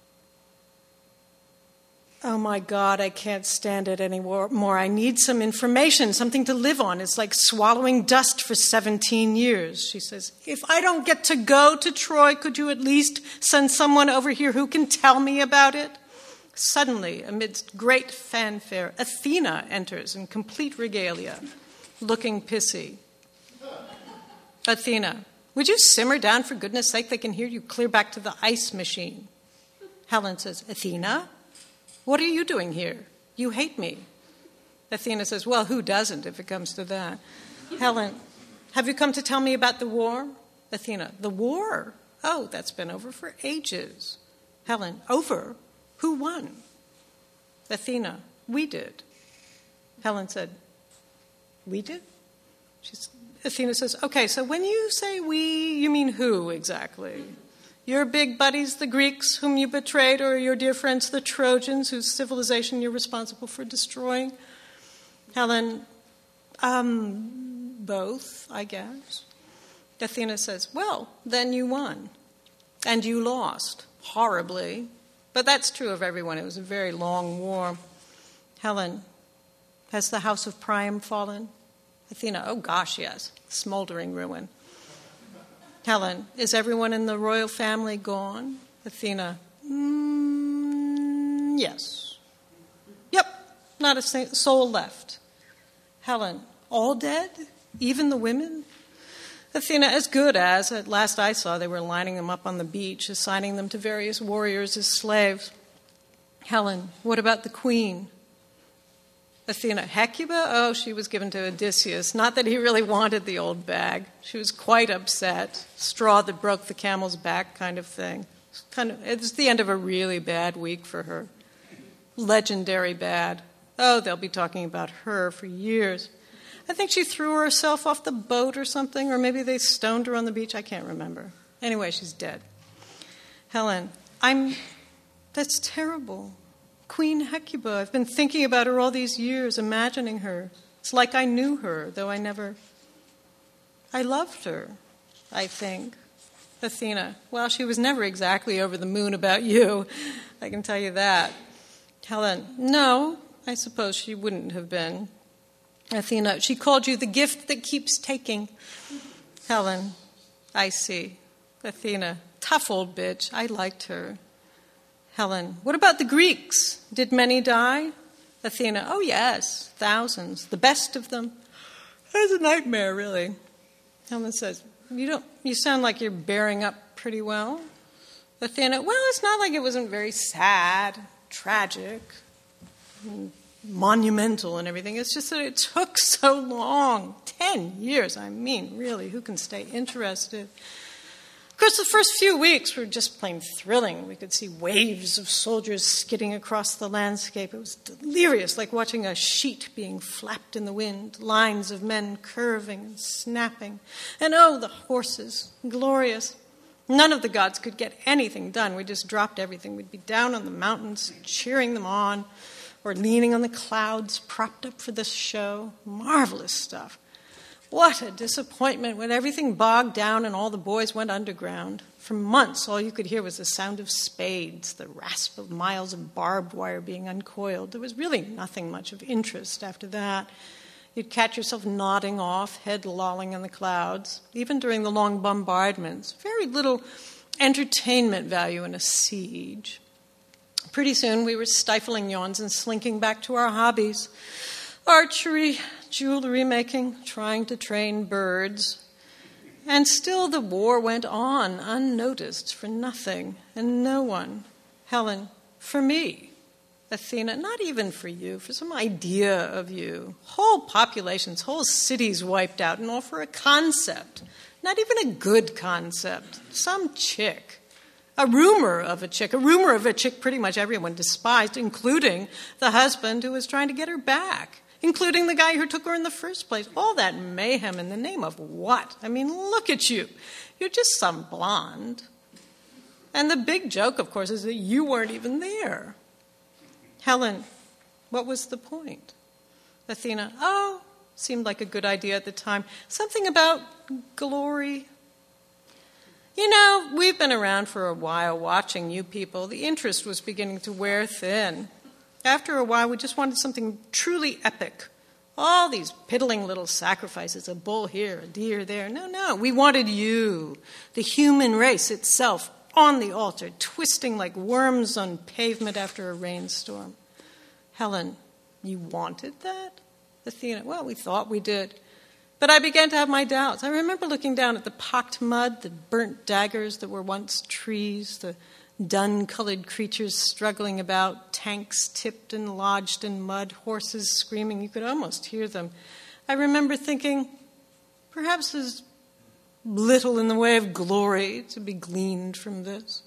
oh my God, I can't stand it anymore. I need some information, something to live on. It's like swallowing dust for seventeen years. She says, if I don't get to go to Troy, could you at least send someone over here who can tell me about it? Suddenly, amidst great fanfare, Athena enters in complete regalia, looking pissy. Athena, would you simmer down for goodness sake? They can hear you clear back to the ice machine. Helen says, Athena? What are you doing here? You hate me. Athena says, well, who doesn't if it comes to that? Helen, have you come to tell me about the war? Athena, the war? Oh, that's been over for ages. Helen, over? Who won? Athena, we did. Helen said, we did? She's, Athena says, okay, so when you say we, you mean who exactly? Your big buddies, the Greeks, whom you betrayed, or your dear friends, the Trojans, whose civilization you're responsible for destroying? Helen, um, both, I guess. Athena says, well, then you won. And you lost, horribly. But that's true of everyone. It was a very long war. Helen, has the house of Priam fallen? Athena, oh gosh, yes. Smoldering ruin. Helen, is everyone in the royal family gone? Athena, mm, yes. Yep, not a soul left. Helen, all dead? Even the women? Athena, as good as. At last I saw they were lining them up on the beach, assigning them to various warriors as slaves. Helen, what about the queen? Athena, Hecuba? Oh, she was given to Odysseus. Not that he really wanted the old bag. She was quite upset. Straw that broke the camel's back kind of thing. It's kind of, it's the end of a really bad week for her. Legendary bad. Oh, they'll be talking about her for years. I think she threw herself off the boat or something, or maybe they stoned her on the beach. I can't remember. Anyway, she's dead. Helen, I'm... That's terrible. Queen Hecuba. I've been thinking about her all these years, imagining her. It's like I knew her, though I never... I loved her, I think. Athena, well, she was never exactly over the moon about you. I can tell you that. Helen, no, I suppose she wouldn't have been. Athena, she called you the gift that keeps taking. Helen, I see. Athena, tough old bitch. I liked her. Helen, what about the Greeks? Did many die? Athena, oh yes, thousands, the best of them. That's a nightmare, really. Helen says, you don't. You sound like you're bearing up pretty well. Athena, well, it's not like it wasn't very sad, tragic, monumental and everything. It's just that it took so long. Ten years, I mean, really, who can stay interested? Of course, the first few weeks were just plain thrilling. We could see waves of soldiers skidding across the landscape. It was delirious, like watching a sheet being flapped in the wind, lines of men curving and snapping. And oh, the horses, glorious. None of the gods could get anything done. We just dropped everything. We'd be down on the mountains, cheering them on, or leaning on the clouds, propped up for this show. Marvelous stuff. What a disappointment when everything bogged down and all the boys went underground. For months, all you could hear was the sound of spades, the rasp of miles of barbed wire being uncoiled. There was really nothing much of interest after that. You'd catch yourself nodding off, head lolling in the clouds, even during the long bombardments. Very little entertainment value in a siege. Pretty soon, we were stifling yawns and slinking back to our hobbies. Archery, jewelry making, trying to train birds. And still the war went on, unnoticed, for nothing, and no one. Helen, for me. Athena, not even for you, for some idea of you. Whole populations, whole cities wiped out, and all for a concept. Not even a good concept. Some chick. A rumor of a chick. A rumor of a chick pretty much everyone despised, including the husband who was trying to get her back. Including the guy who took her in the first place. All that mayhem in the name of what? I mean, look at you. You're just some blonde. And the big joke, of course, is that you weren't even there. Helen, what was the point? Athena, oh, seemed like a good idea at the time. Something about glory. You know, we've been around for a while watching you people. The interest was beginning to wear thin. After a while, we just wanted something truly epic. All these piddling little sacrifices, a bull here, a deer there. No, no, we wanted you, the human race itself, on the altar, twisting like worms on pavement after a rainstorm. Helen, you wanted that? Athena, well, we thought we did. But I began to have my doubts. I remember looking down at the pocked mud, the burnt daggers that were once trees, the dun-colored creatures struggling about, tanks tipped and lodged in mud, horses screaming. You could almost hear them. I remember thinking, perhaps there's little in the way of glory to be gleaned from this.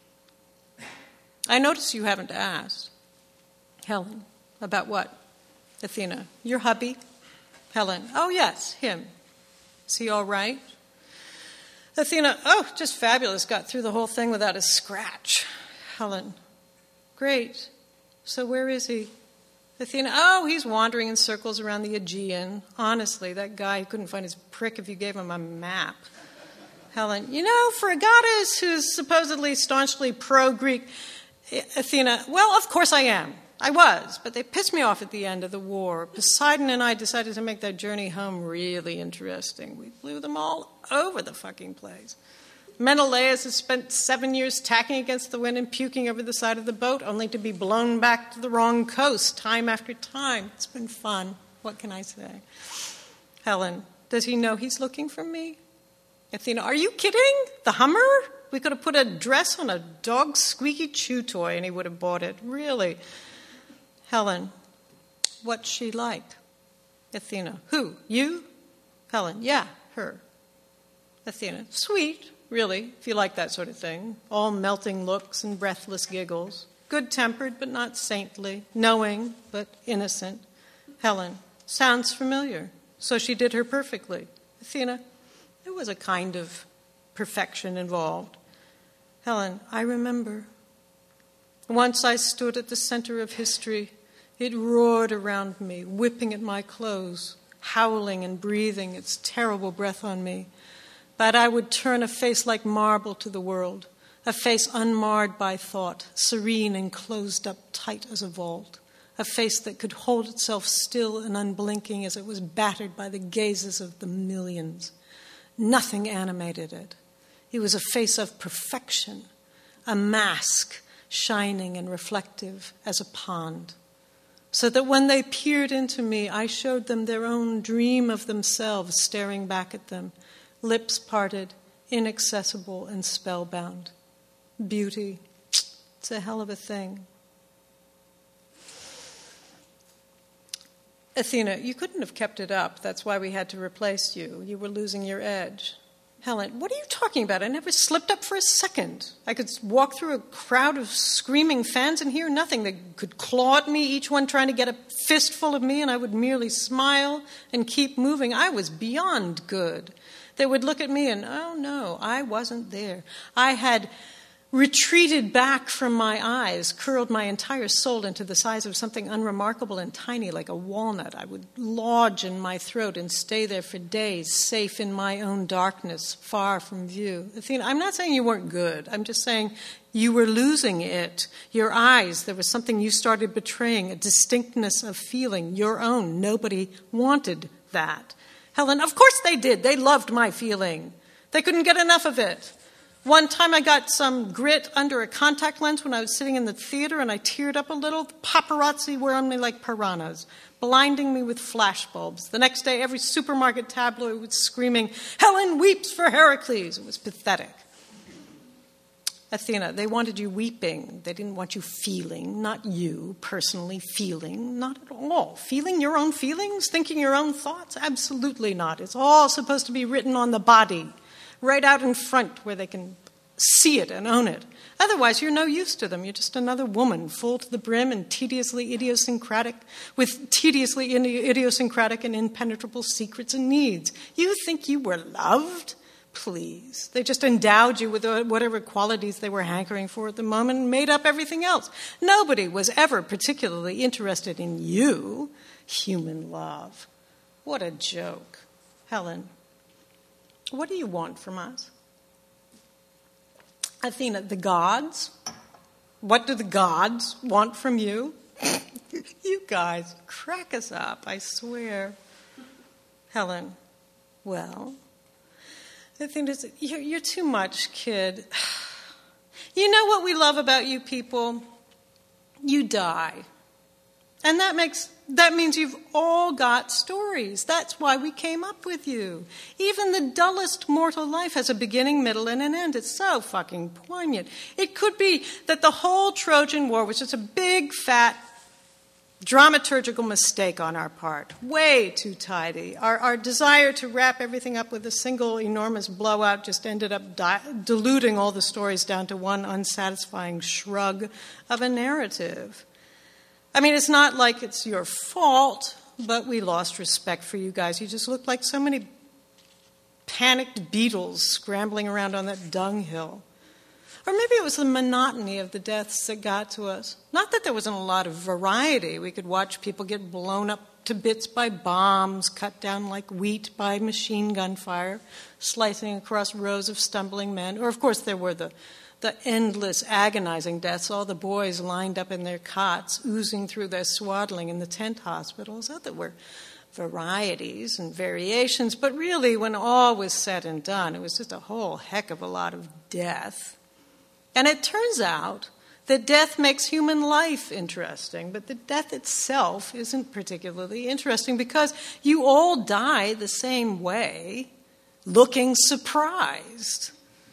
I notice you haven't asked. Helen, about what? Athena, your hubby? Helen, oh yes, him. Is he all right? Athena, oh, just fabulous. Got through the whole thing without a scratch. Helen, great. So where is he? Athena, oh, he's wandering in circles around the Aegean. Honestly, that guy couldn't find his prick if you gave him a map. Helen, you know, for a goddess who's supposedly staunchly pro-Greek, Athena, well, of course I am. I was, but they pissed me off at the end of the war. Poseidon and I decided to make that journey home really interesting. We flew them all over the fucking place. Menelaus has spent seven years tacking against the wind and puking over the side of the boat, only to be blown back to the wrong coast time after time. It's been fun. What can I say? Helen, does he know he's looking for me? Athena, are you kidding? The Hummer? We could have put a dress on a dog's squeaky chew toy and he would have bought it. Really. Helen, what's she like? Athena, who? You? Helen, yeah, her. Athena, sweet, really, if you like that sort of thing. All melting looks and breathless giggles. Good-tempered, but not saintly. Knowing, but innocent. Helen, sounds familiar. So she did her perfectly. Athena, there was a kind of perfection involved. Helen, I remember. Once I stood at the center of history. It roared around me, whipping at my clothes, howling and breathing its terrible breath on me. But I would turn a face like marble to the world, a face unmarred by thought, serene and closed up tight as a vault, a face that could hold itself still and unblinking as it was battered by the gazes of the millions. Nothing animated it. It was a face of perfection, a mask shining and reflective as a pond. So that when they peered into me, I showed them their own dream of themselves staring back at them, lips parted, inaccessible and spellbound. Beauty, it's a hell of a thing. Athena, you couldn't have kept it up. That's why we had to replace you. You were losing your edge. Helen, what are you talking about? I never slipped up for a second. I could walk through a crowd of screaming fans and hear nothing. They could claw at me, each one trying to get a fistful of me, and I would merely smile and keep moving. I was beyond good. They would look at me and, oh no, I wasn't there. I had retreated back from my eyes, curled my entire soul into the size of something unremarkable and tiny like a walnut. I would lodge in my throat and stay there for days, safe in my own darkness, far from view. Athena, I'm not saying you weren't good. I'm just saying you were losing it. Your eyes, there was something you started betraying, a distinctness of feeling, your own. Nobody wanted that. Helen, of course they did. They loved my feeling. They couldn't get enough of it. One time I got some grit under a contact lens when I was sitting in the theater and I teared up a little. The paparazzi were on me like piranhas, blinding me with flashbulbs. The next day, every supermarket tabloid was screaming, Helen weeps for Heracles. It was pathetic. Athena, they wanted you weeping. They didn't want you feeling, not you personally feeling, not at all. Feeling your own feelings, thinking your own thoughts? Absolutely not. It's all supposed to be written on the body. Right out in front where they can see it and own it. Otherwise, you're no use to them. You're just another woman, full to the brim and tediously idiosyncratic, with tediously idiosyncratic and impenetrable secrets and needs. You think you were loved? Please. They just endowed you with whatever qualities they were hankering for at the moment and made up everything else. Nobody was ever particularly interested in you. Human love. What a joke. Helen. What do you want from us? Athena, the gods? What do the gods want from you? You guys crack us up, I swear. Helen, well, Athena, you're, you're too much, kid. You know what we love about you people? You die. And that makes that means you've all got stories. That's why we came up with you. Even the dullest mortal life has a beginning, middle, and an end. It's so fucking poignant. It could be that the whole Trojan War was just a big, fat, dramaturgical mistake on our part. Way too tidy. Our, our desire to wrap everything up with a single enormous blowout just ended up di- diluting all the stories down to one unsatisfying shrug of a narrative. I mean, it's not like it's your fault, but we lost respect for you guys. You just looked like so many panicked beetles scrambling around on that dunghill. Or maybe it was the monotony of the deaths that got to us. Not that there wasn't a lot of variety. We could watch people get blown up to bits by bombs, cut down like wheat by machine gun fire, slicing across rows of stumbling men. Or, of course, there were the The endless, agonizing deaths, all the boys lined up in their cots, oozing through their swaddling in the tent hospitals. Oh, there were varieties and variations, but really, when all was said and done, it was just a whole heck of a lot of death. And it turns out that death makes human life interesting, but the death itself isn't particularly interesting because you all die the same way, looking surprised.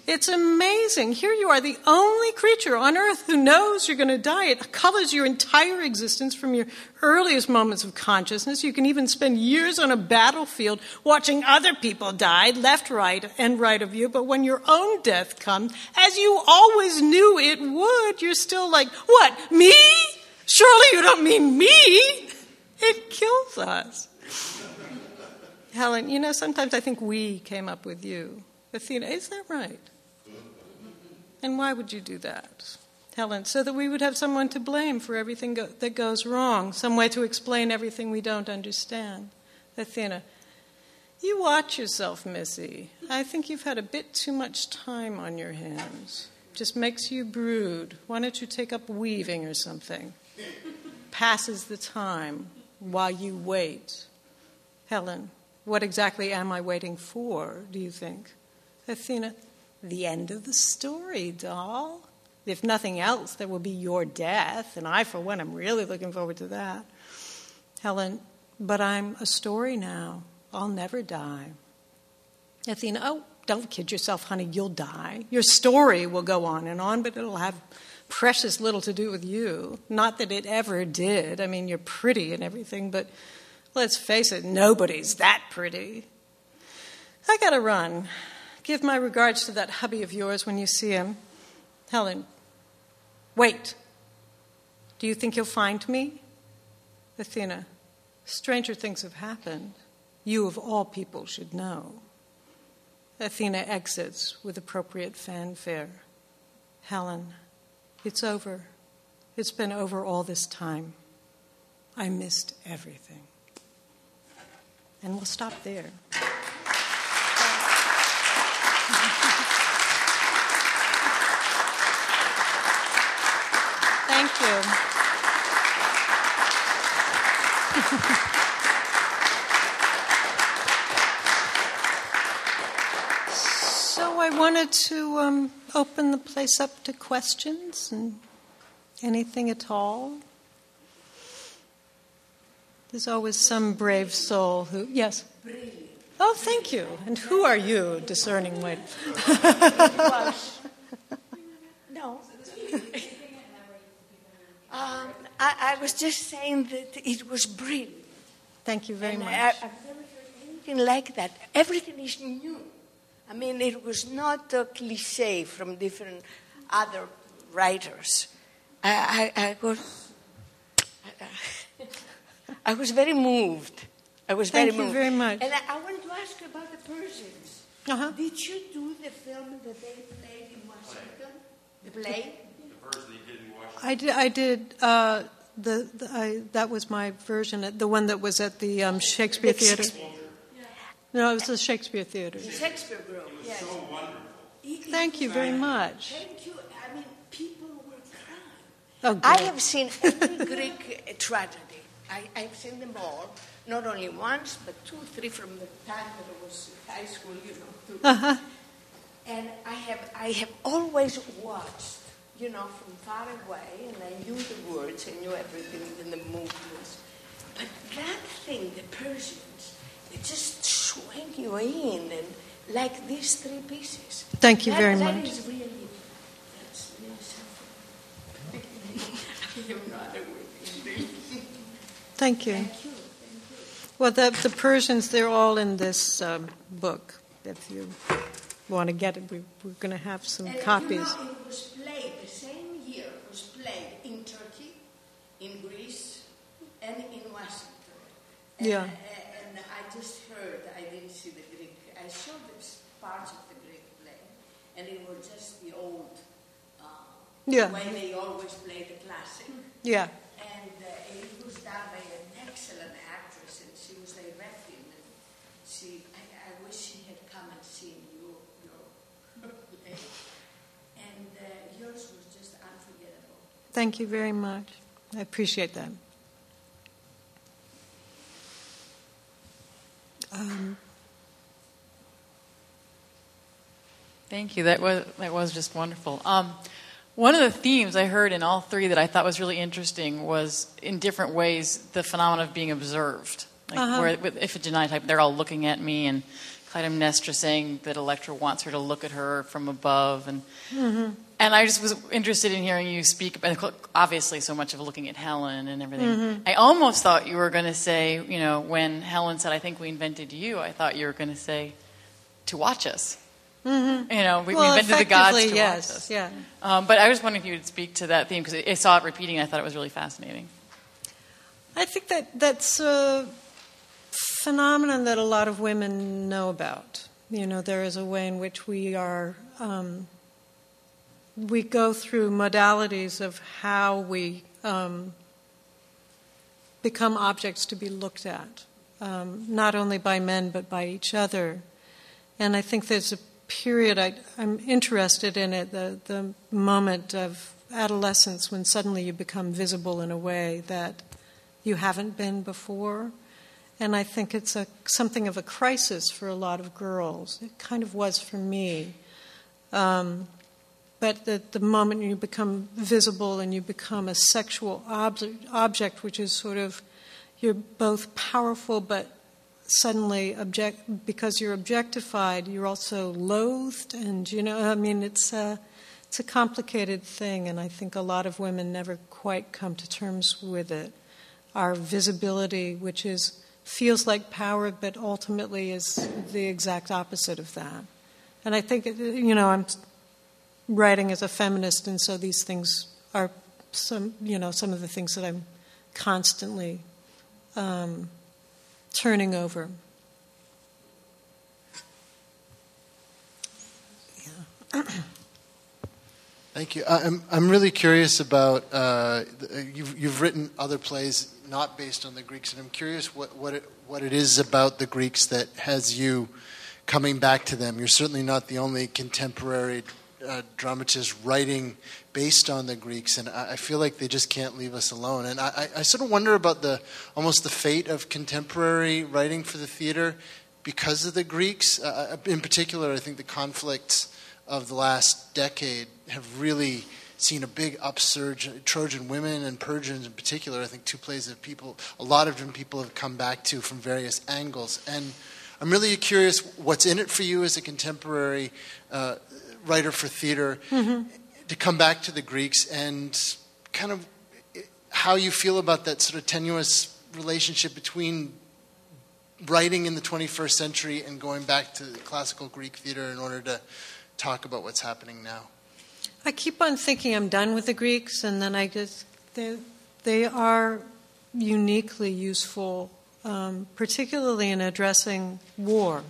It's amazing. Here you are, the only creature on earth who knows you're going to die. It covers your entire existence from your earliest moments of consciousness. You can even spend years on a battlefield watching other people die, left, right, and right of you. But when your own death comes, as you always knew it would, you're still like, what, me? Surely you don't mean me. It kills us. Helen, you know, sometimes I think we came up with you. Athena, is that right? And why would you do that, Helen? So that we would have someone to blame for everything go- that goes wrong, some way to explain everything we don't understand. Athena, you watch yourself, Missy. I think you've had a bit too much time on your hands. Just makes you brood. Why don't you take up weaving or something? Passes the time while you wait. Helen, what exactly am I waiting for, do you think? Athena, the end of the story, doll. If nothing else, there will be your death, and I, for one, am really looking forward to that. Helen, but I'm a story now. I'll never die. Athena, oh, don't kid yourself, honey, you'll die. Your story will go on and on, but it'll have precious little to do with you. Not that it ever did. I mean, you're pretty and everything, but let's face it, nobody's that pretty. I gotta run. Give my regards to that hubby of yours when you see him. Helen, wait. Do you think you'll find me? Athena, stranger things have happened. You of all people should know. Athena exits with appropriate fanfare. Helen, it's over. It's been over all this time. I missed everything. And we'll stop there. Thank you. So I wanted to um, open the place up to questions and anything at all. There's always some brave soul who... Yes? Brilliant. Oh, thank you. And who are you, discerning wait? No. um, I, I was just saying that it was brilliant. Thank you very and much. I, I've never heard anything like that. Everything is new. I mean, it was not a cliche from different other writers. I, I, I was... I was very moved. I was Thank very you moved. very much. And I, I wanted to ask you about the Persians. Uh-huh. Did you do the film that they played in Washington? The play? The version they did in Washington. I did. I did uh, the, the I, that was my version, the one that was at the um, Shakespeare The Theater. Shakespeare. No, it was the Shakespeare Theater. The Shakespeare Grove. It was Yes. so wonderful. It- it Thank you was- very much. Thank you. I mean, people were crying. Oh, good. I have seen every Greek uh, tragedy. I, I've seen them all, not only once, but two, three from the time that I was in high school, you know. To, Uh-huh. And I have, I have always watched, you know, from far away, and I knew the words, I knew everything in the movements. But that thing, the Persians, they just swing you in, and like these three pieces. Thank you That- very that much. is really, that's really something. I have no other way. Thank you. Thank you. Well, the, the Persians, they're all in this um, book. If you want to get it, we, we're going to have some And copies. You know, it was played, the same year it was played in Turkey, in Greece, and in Washington. And, Yeah. uh, and I just heard, I didn't see the Greek, I saw this parts of the Greek play, and it was just the old, uh, Yeah. the way they always play the classic. Yeah. And uh, it was done by an excellent actress, and she was directing. And she, I, I wish she had come and seen your, your play. And uh, yours was just unforgettable. Thank you very much. I appreciate that. Um, Thank you. That was that was just wonderful. Um, one of the themes I heard in all three that I thought was really interesting was, in different ways, the phenomenon of being observed. like Uh-huh. where with Iphigenia type, they're all looking at me, and Clytemnestra saying that Electra wants her to look at her from above, and Mm-hmm. and I just was interested in hearing you speak. Obviously, so much of looking at Helen and everything. Mm-hmm. I almost thought you were going to say, you know, when Helen said, "I think we invented you," I thought you were going to say, "To watch us." Mm-hmm. You know, we, Well, we invented the gods to effectively, yes, watch us. yeah. Um, but I was wondering if you would speak to that theme, because I saw it repeating. I thought it was really fascinating. I think that that's a phenomenon that a lot of women know about. You know, there is a way in which we are, um, we go through modalities of how we um, become objects to be looked at, um, not only by men but by each other. And I think there's a period, I, I'm interested in it, the, the moment of adolescence when suddenly you become visible in a way that you haven't been before. And I think it's a something of a crisis for a lot of girls. It kind of was for me. Um, but the, the moment you become visible and you become a sexual object, object, which is sort of, you're both powerful but suddenly, object, because you're objectified, you're also loathed. And, you know, I mean, it's a, it's a complicated thing, and I think a lot of women never quite come to terms with it. Our visibility, which is feels like power, but ultimately is the exact opposite of that. And I think, you know, I'm writing as a feminist, and so these things are some, you know, some of the things that I'm constantly um, turning over. Yeah. Thank you. I'm I'm really curious about uh, you've you've written other plays not based on the Greeks, and I'm curious what what it, what it is about the Greeks that has you coming back to them. You're certainly not the only contemporary uh, dramatist writing based on the Greeks, and I, I feel like they just can't leave us alone. And I, I sort of wonder about the almost the fate of contemporary writing for the theater because of the Greeks. Uh, in particular, I think the conflicts of the last decade have really seen a big upsurge. Trojan Women and Persians in particular, I think two plays that people, a lot of different people have come back to from various angles. And I'm really curious what's in it for you as a contemporary uh, writer for theater mm-hmm. to come back to the Greeks, and kind of how you feel about that sort of tenuous relationship between writing in the twenty-first century and going back to classical Greek theater in order to talk about what's happening now. I keep on thinking I'm done with the Greeks, and then I just, they, they are uniquely useful, um, particularly in addressing war.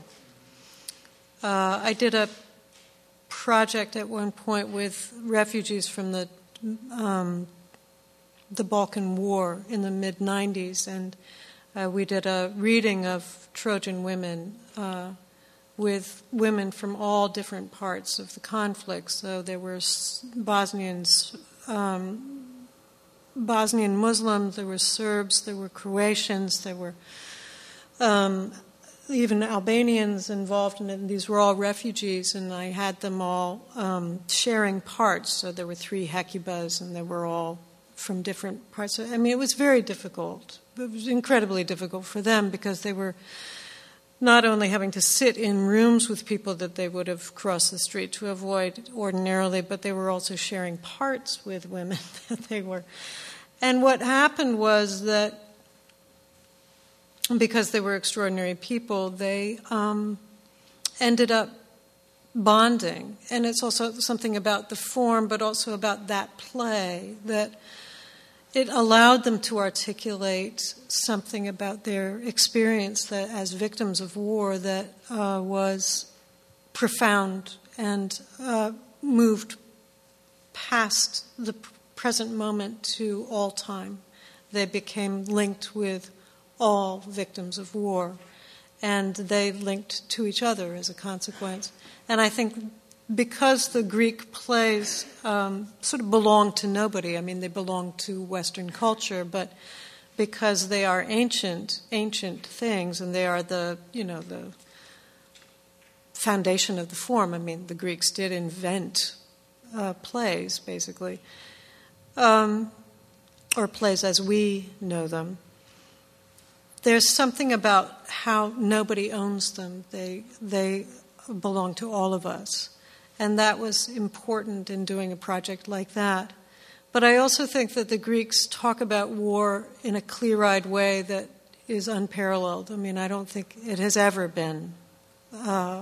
Uh, I did a project at one point with refugees from the um, the Balkan War in the mid nineties, and uh, we did a reading of Trojan Women uh, with women from all different parts of the conflict. So there were Bosnians, um, Bosnian Muslims, there were Serbs, there were Croatians, there were um, even Albanians involved in it. And these were all refugees, and I had them all um, sharing parts. So there were three Hecubas, and they were all from different parts. I mean, it was very difficult. It was incredibly difficult for them because they were not only having to sit in rooms with people that they would have crossed the street to avoid ordinarily, but they were also sharing parts with women that they were. And what happened was that because they were extraordinary people, they um, ended up bonding. And it's also something about the form, but also about that play, that it allowed them to articulate something about their experience that, as victims of war, that uh, was profound and uh, moved past the present moment to all time. They became linked with all victims of war, and they linked to each other as a consequence. And I think because the Greek plays um, sort of belong to nobody, I mean, they belong to Western culture, but because they are ancient, ancient things, and they are the, you know, the foundation of the form. I mean, the Greeks did invent uh, plays, basically, um, or plays as we know them. there's something about how nobody owns them. They they belong to all of us. And that was important in doing a project like that. But I also think that the Greeks talk about war in a clear-eyed way that is unparalleled. I mean, I don't think it has ever been uh,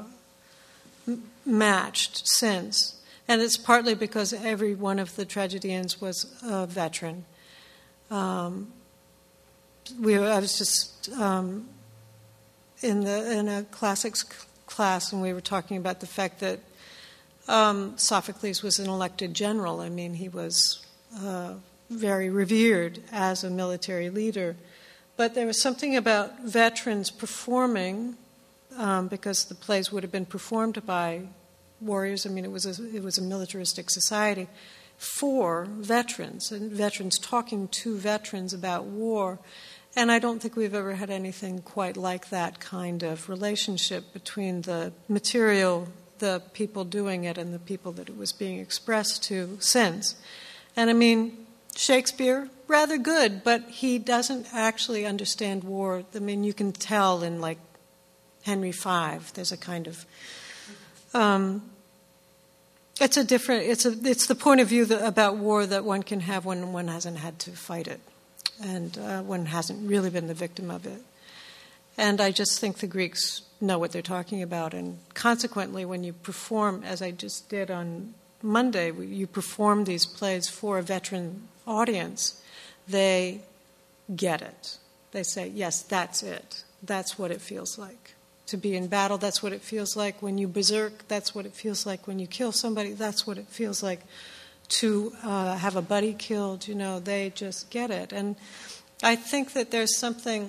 matched since. And it's partly because every one of the tragedians was a veteran. Um, we, I was just um, in the in a classics class, and we were talking about the fact that um, Sophocles was an elected general. I mean, he was uh, very revered as a military leader. But there was something about veterans performing, um, because the plays would have been performed by warriors. I mean, it was a, it was a militaristic society for veterans, and veterans talking to veterans about war. And I don't think we've ever had anything quite like that kind of relationship between the material, the people doing it, and the people that it was being expressed to since. And I mean, Shakespeare, rather good, but he doesn't actually understand war. I mean, you can tell in, like, Henry the Fifth, there's a kind of... Um, it's a different... It's a, it's the point of view that, about war that one can have when one hasn't had to fight it, and uh, one hasn't really been the victim of it. And I just think the Greeks know what they're talking about, and consequently, when you perform, as I just did on Monday, you perform these plays for a veteran audience, they get it. They say, yes, that's it. That's what it feels like to be in battle. That's what it feels like when you berserk. That's what it feels like when you kill somebody. That's what it feels like to uh, have a buddy killed. You know, they just get it. And I think that there's something...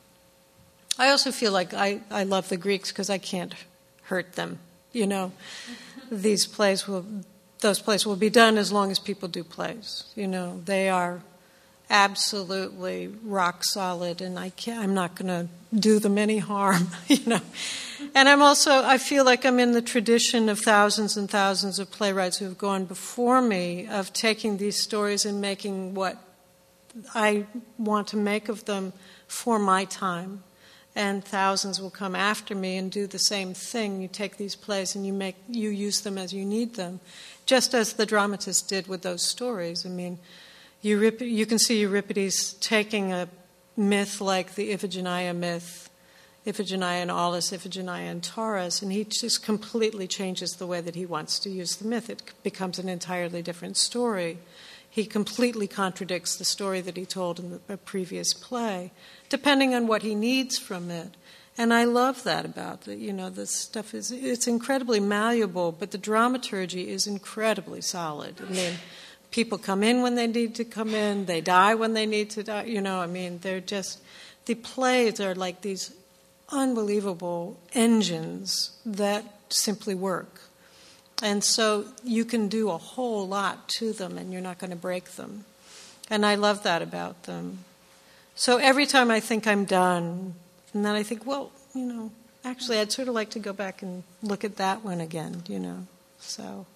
I also feel like I, I love the Greeks because I can't hurt them. You know, these plays will... Those plays will be done as long as people do plays. You know, they are absolutely rock solid, and I can't, I'm not going to do them any harm. You know, and I'm also I feel like I'm in the tradition of thousands and thousands of playwrights who have gone before me of taking these stories and making what I want to make of them for my time. And thousands will come after me and do the same thing. You take these plays and you make you use them as you need them, just as the dramatists did with those stories. I mean, Eurip- you can see Euripides taking a myth like the Iphigenia myth, Iphigenia and Aulis, Iphigenia and Taurus, and he just completely changes the way that he wants to use the myth. It becomes an entirely different story. He completely contradicts the story that he told in the previous play, depending on what he needs from it. And I love that about it. You know, this stuff is, it's incredibly malleable, but the dramaturgy is incredibly solid. I mean, people come in when they need to come in, they die when they need to die. You know, I mean, they're just, the plays are like these unbelievable engines that simply work. And so you can do a whole lot to them, and you're not going to break them. And I love that about them. So every time I think I'm done, and then I think, well, you know, actually I'd sort of like to go back and look at that one again, you know. So,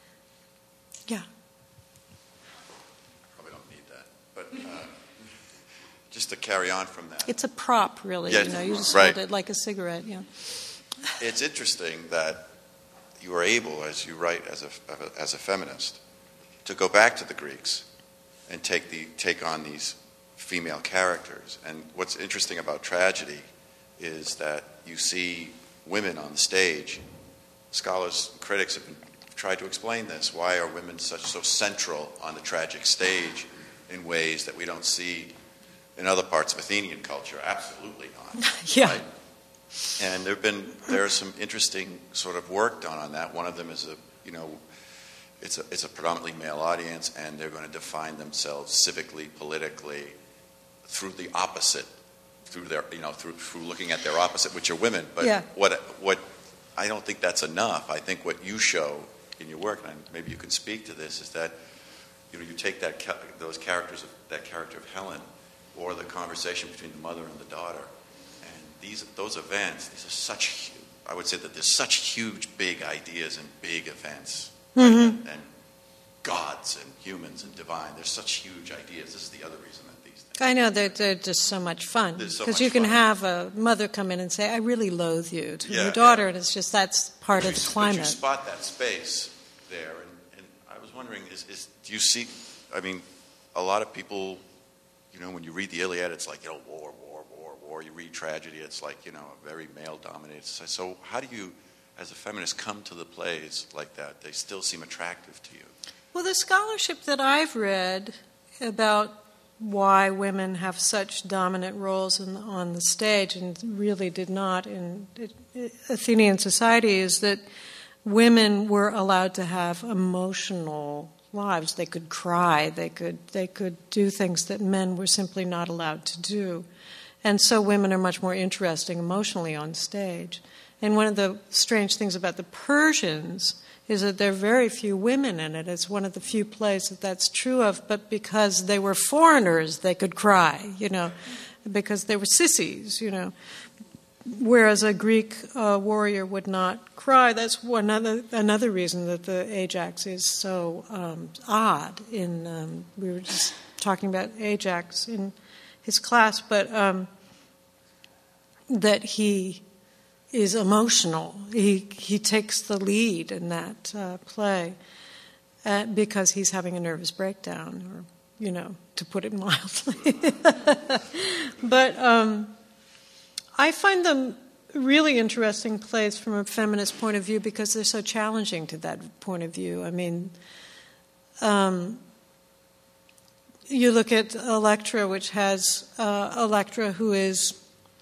yeah. Probably don't need that. But uh, just to carry on from that. It's a prop, really. Yeah, you know, you just right. hold it like a cigarette, yeah. It's interesting that you are able, as you write as a, as a feminist, to go back to the Greeks and take the take on these female characters. And what's interesting about tragedy is that you see women on the stage. Scholars and critics have been, tried to explain this. Why are women such so central on the tragic stage in ways that we don't see in other parts of Athenian culture? Absolutely not. Yeah. Right? And there've been there's some interesting sort of work done on that. One of them is a you know it's a it's a predominantly male audience, and they're going to define themselves civically, politically, through the opposite, through their you know through through looking at their opposite, which are women. But yeah. what what I don't think that's enough. I think what you show in your work, and maybe you can speak to this, is that you know you take that those characters, that character of Helen, or the conversation between the mother and the daughter. These those events, these are such, I would say that there's such huge, big ideas and big events. Right? Mm-hmm. And, and gods and humans and divine, there's such huge ideas. This is the other reason that the these things. I know they're, they're just so much fun They're so because much you can fun. have a mother come in and say, "I really loathe you" to Yeah, your daughter, yeah. and it's just that's part But of you- the But climate. you spot that space there, and, and I was wondering, is, is do you see? I mean, a lot of people, you know, when you read the Iliad, it's like, you know, war, war, war, war. You read tragedy, it's like, you know, a very male-dominated society. So how do you, as a feminist, come to the plays like that? They still seem attractive to you. Well, the scholarship that I've read about why women have such dominant roles in, on the stage and really did not in Athenian society is that women were allowed to have emotional lives. They could cry, they could they could do things that men were simply not allowed to do. And so women are much more interesting emotionally on stage. And one of the strange things about the Persians is that there are very few women in it. It's one of the few plays that that's true of, but because they were foreigners, they could cry, you know, because they were sissies, you know. Whereas a Greek uh, warrior would not cry. That's one other, another reason that the Ajax is so um, odd. In um, we were just talking about Ajax in his class, but um, that he is emotional. He he takes the lead in that uh, play uh, because he's having a nervous breakdown, or you know, to put it mildly. But um, I find them really interesting plays from a feminist point of view because they're so challenging to that point of view. I mean, um, you look at Electra, which has uh, Electra who is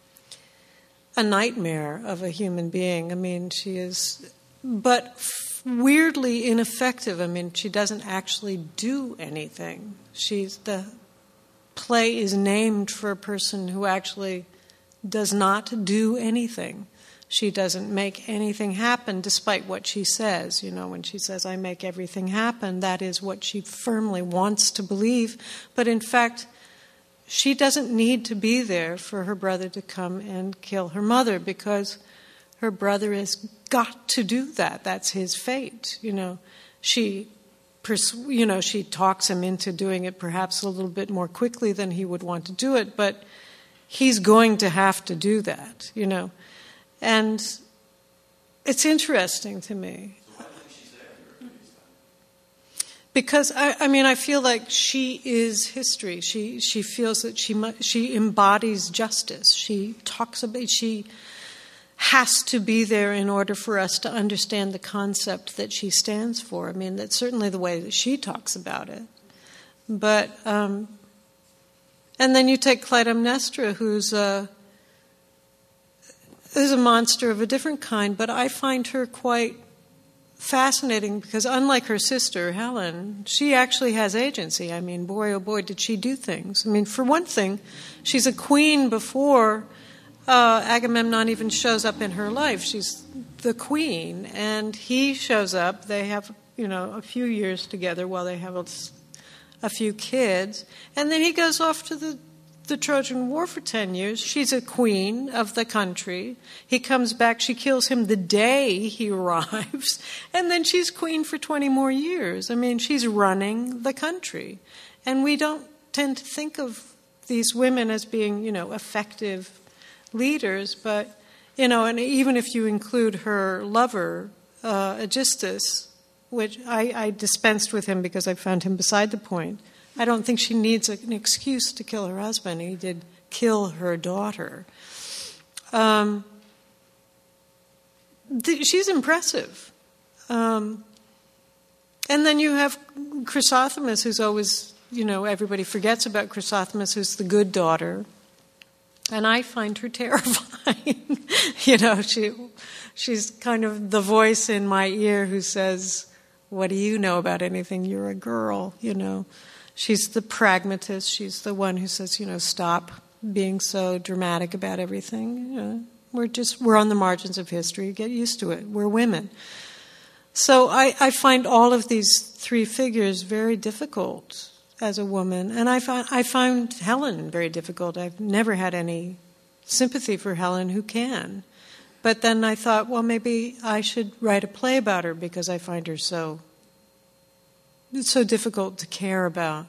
a nightmare of a human being. I mean, she is, but f- weirdly ineffective. I mean, she doesn't actually do anything. She's the play is named for a person who actually does not do anything. She doesn't make anything happen despite what she says. You know, when she says, "I make everything happen," that is what she firmly wants to believe. But in fact, she doesn't need to be there for her brother to come and kill her mother because her brother has got to do that. That's his fate. You know, she, pers- you know, she talks him into doing it perhaps a little bit more quickly than he would want to do it, but he's going to have to do that, you know. And it's interesting to me. Because, I, I mean, I feel like she is history. She she feels that she mu- she embodies justice. She talks about, she has to be there in order for us to understand the concept that she stands for. I mean, that's certainly the way that she talks about it. But, um, and then you take Clytemnestra, who's a, who's a monster of a different kind, but I find her quite fascinating because unlike her sister, Helen, she actually has agency. I mean, boy, oh boy, did she do things. I mean, for one thing, she's a queen before uh, Agamemnon even shows up in her life. She's the queen, and he shows up. They have, you know, a few years together while they have a, a few kids, and then he goes off to the the Trojan War for ten years. She's a queen of the country. He comes back. She kills him the day he arrives. And then she's queen for twenty more years. I mean, she's running the country. And we don't tend to think of these women as being, you know, effective leaders. But, you know, and even if you include her lover, uh, Aegisthus, which I, I dispensed with him because I found him beside the point, I don't think she needs an excuse to kill her husband. He did kill her daughter. Um, th- she's impressive. Um, and then you have Chrysothemis, who's always, you know, everybody forgets about Chrysothemis, who's the good daughter. And I find her terrifying. you know, she she's kind of the voice in my ear who says, "What do you know about anything? You're a girl," you know. She's the pragmatist. She's the one who says, you know, stop being so dramatic about everything. You know, we're just, we're on the margins of history. Get used to it. We're women. So I, I find all of these three figures very difficult as a woman. And I find, I find Helen very difficult. I've never had any sympathy for Helen, who can. But then I thought, well, maybe I should write a play about her because I find her so It's so difficult to care about.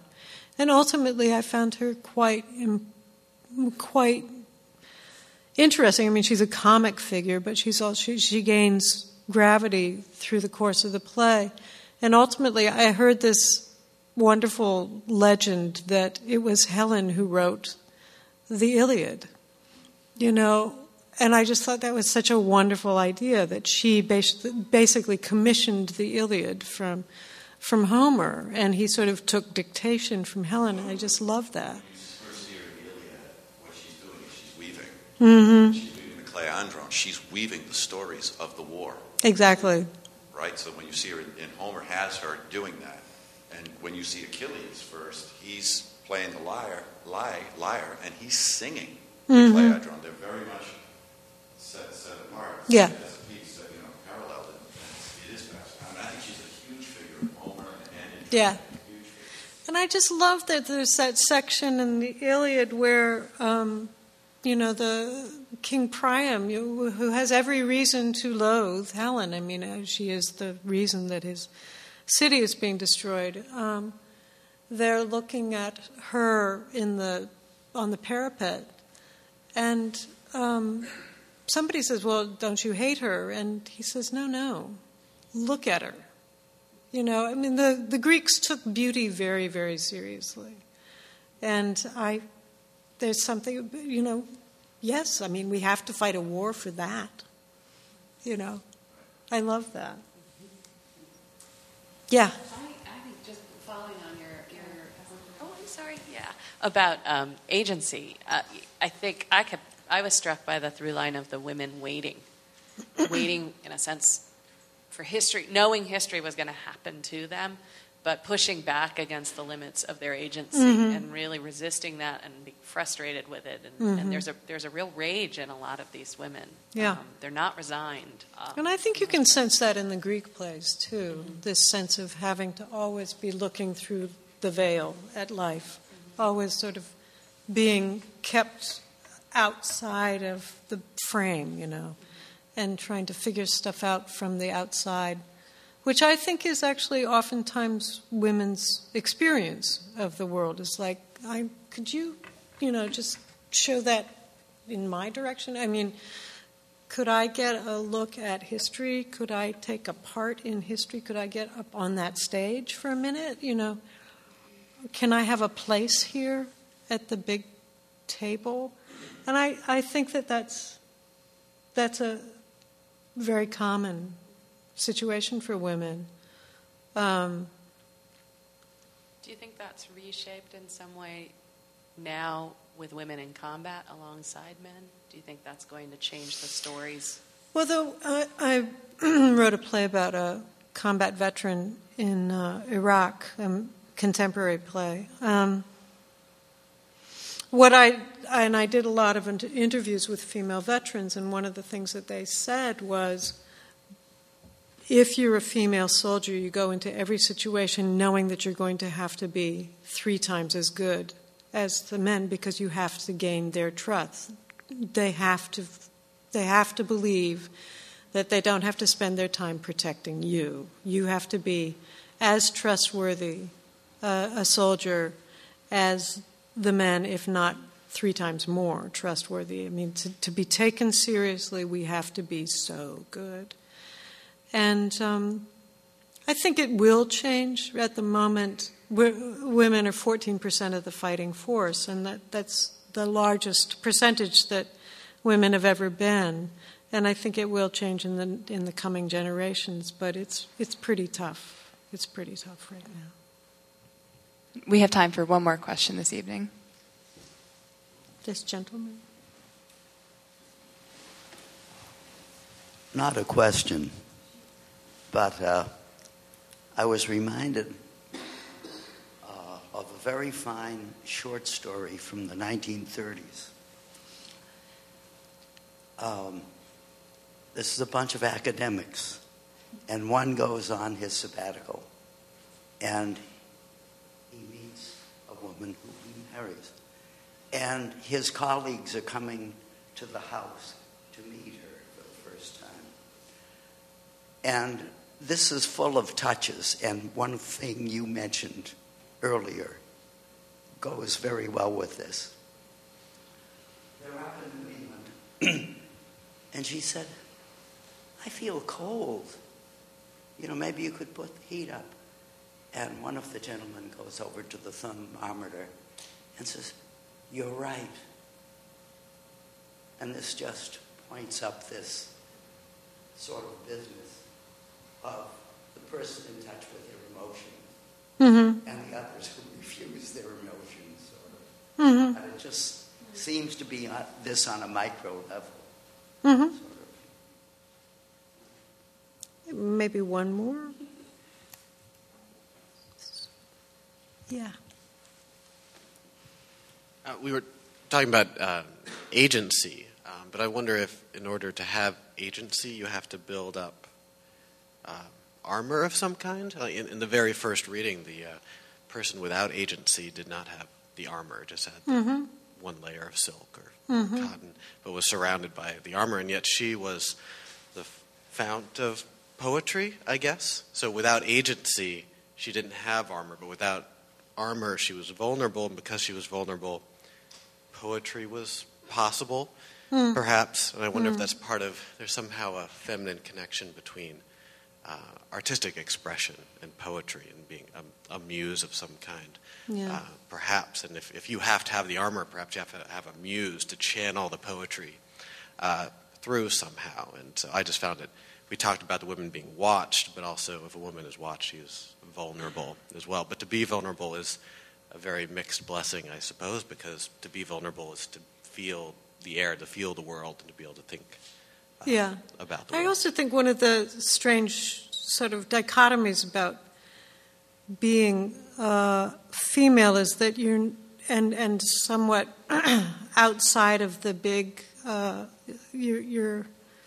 And ultimately, I found her quite, quite interesting. I mean, she's a comic figure, but she's also, she, she gains gravity through the course of the play. And ultimately, I heard this wonderful legend that it was Helen who wrote the Iliad, you know, and I just thought that was such a wonderful idea that she basically commissioned the Iliad from from Homer, and he sort of took dictation from Helen, and I just love that. When you first hear the Iliad, what she's doing is she's weaving. Mm-hmm. She's weaving the Cleandron. She's weaving the stories of the war. Exactly. Right? So when you see her, and Homer has her doing that. And when you see Achilles first, he's playing the lyre, lyre, lyre and he's singing the mm-hmm. Cleandron. They're very much set, set apart. Yeah. As a piece that, you know, paralleled. It is fascinating. I mean, I think she's a huge figure in Homer and in Yeah. And I just love that there's that section in the Iliad where, um, you know, the King Priam, you, who has every reason to loathe Helen. I mean, she is the reason that his city is being destroyed. Um, they're looking at her in the on the parapet, and um, somebody says, "Well, don't you hate her?" And he says, "No, no, look at her." You know, I mean, the, the Greeks took beauty very, very seriously. And I, there's something, you know, yes, I mean, we have to fight a war for that. You know, I love that. Yeah. I, I think just following on your, your oh, I'm sorry, yeah, about um, agency, uh, I think I kept, I was struck by the through line of the women waiting, waiting in a sense for history, knowing history was going to happen to them, but pushing back against the limits of their agency mm-hmm. and really resisting that and being frustrated with it. And, mm-hmm. and there's a there's a real rage in a lot of these women. Yeah, um, they're not resigned. Um, and I think you can sense that in the Greek plays too. Mm-hmm. This sense of having to always be looking through the veil at life, mm-hmm. always sort of being kept outside of the frame, you know. And trying to figure stuff out from the outside, which I think is actually oftentimes women's experience of the world. It's like, I could you, you know, just show that in my direction? I mean, could I get a look at history? Could I take a part in history? Could I get up on that stage for a minute? You know, can I have a place here at the big table? And I, I think that that's that's a very common situation for women. Um, Do you think that's reshaped in some way now with women in combat alongside men? Do you think that's going to change the stories? Well, though, I, I wrote a play about a combat veteran in uh, Iraq, a contemporary play. Um, What I and I did a lot of inter- interviews with female veterans, and one of the things that they said was, if you're a female soldier, you go into every situation knowing that you're going to have to be three times as good as the men because you have to gain their trust. They have to, they have to believe that they don't have to spend their time protecting you. You have to be as trustworthy uh, a soldier as the men, if not three times more trustworthy. I mean, to, to be taken seriously, we have to be so good. And um, I think it will change. At the moment, we're, women are fourteen percent of the fighting force, and that, that's the largest percentage that women have ever been. And I think it will change in the in the coming generations, but it's it's pretty tough. It's pretty tough right now. We have time for one more question this evening. This gentleman. Not a question, but uh, I was reminded uh, of a very fine short story from the nineteen thirties. Um, this is a bunch of academics, and one goes on his sabbatical, and he meets a woman who he marries. And his colleagues are coming to the house to meet her for the first time. And this is full of touches. And one thing you mentioned earlier goes very well with this. They're up in New England. And she said, I feel cold. You know, maybe you could put the heat up. And one of the gentlemen goes over to the thermometer and says, you're right. And this just points up this sort of business of the person in touch with their emotions mm-hmm. and the others who refuse their emotions. Sort of. Mm-hmm. And it just seems to be on, this on a micro level. Mm-hmm. Sort of. Maybe one more? Yeah. Uh, we were talking about uh, agency, um, but I wonder if in order to have agency, you have to build up uh, armor of some kind. Uh, in, in the very first reading, the uh, person without agency did not have the armor, just had the mm-hmm. one layer of silk or mm-hmm. cotton, but was surrounded by the armor, and yet she was the fount of poetry, I guess. So without agency, she didn't have armor, but without armor, she was vulnerable, and because she was vulnerable, poetry was possible, mm. perhaps. And I wonder mm. if that's part of, there's somehow a feminine connection between uh, artistic expression and poetry and being a, a muse of some kind, yeah. uh, perhaps. And if, if you have to have the armor, perhaps you have to have a muse to channel the poetry uh, through somehow. And so I just found it, we talked about the women being watched, but also if a woman is watched, she is vulnerable as well. But to be vulnerable is a very mixed blessing, I suppose, because to be vulnerable is to feel the air, to feel the world, and to be able to think uh, yeah. about the I world. I also think one of the strange sort of dichotomies about being uh, female is that you're, and, and somewhat outside of the big, uh, you're, you're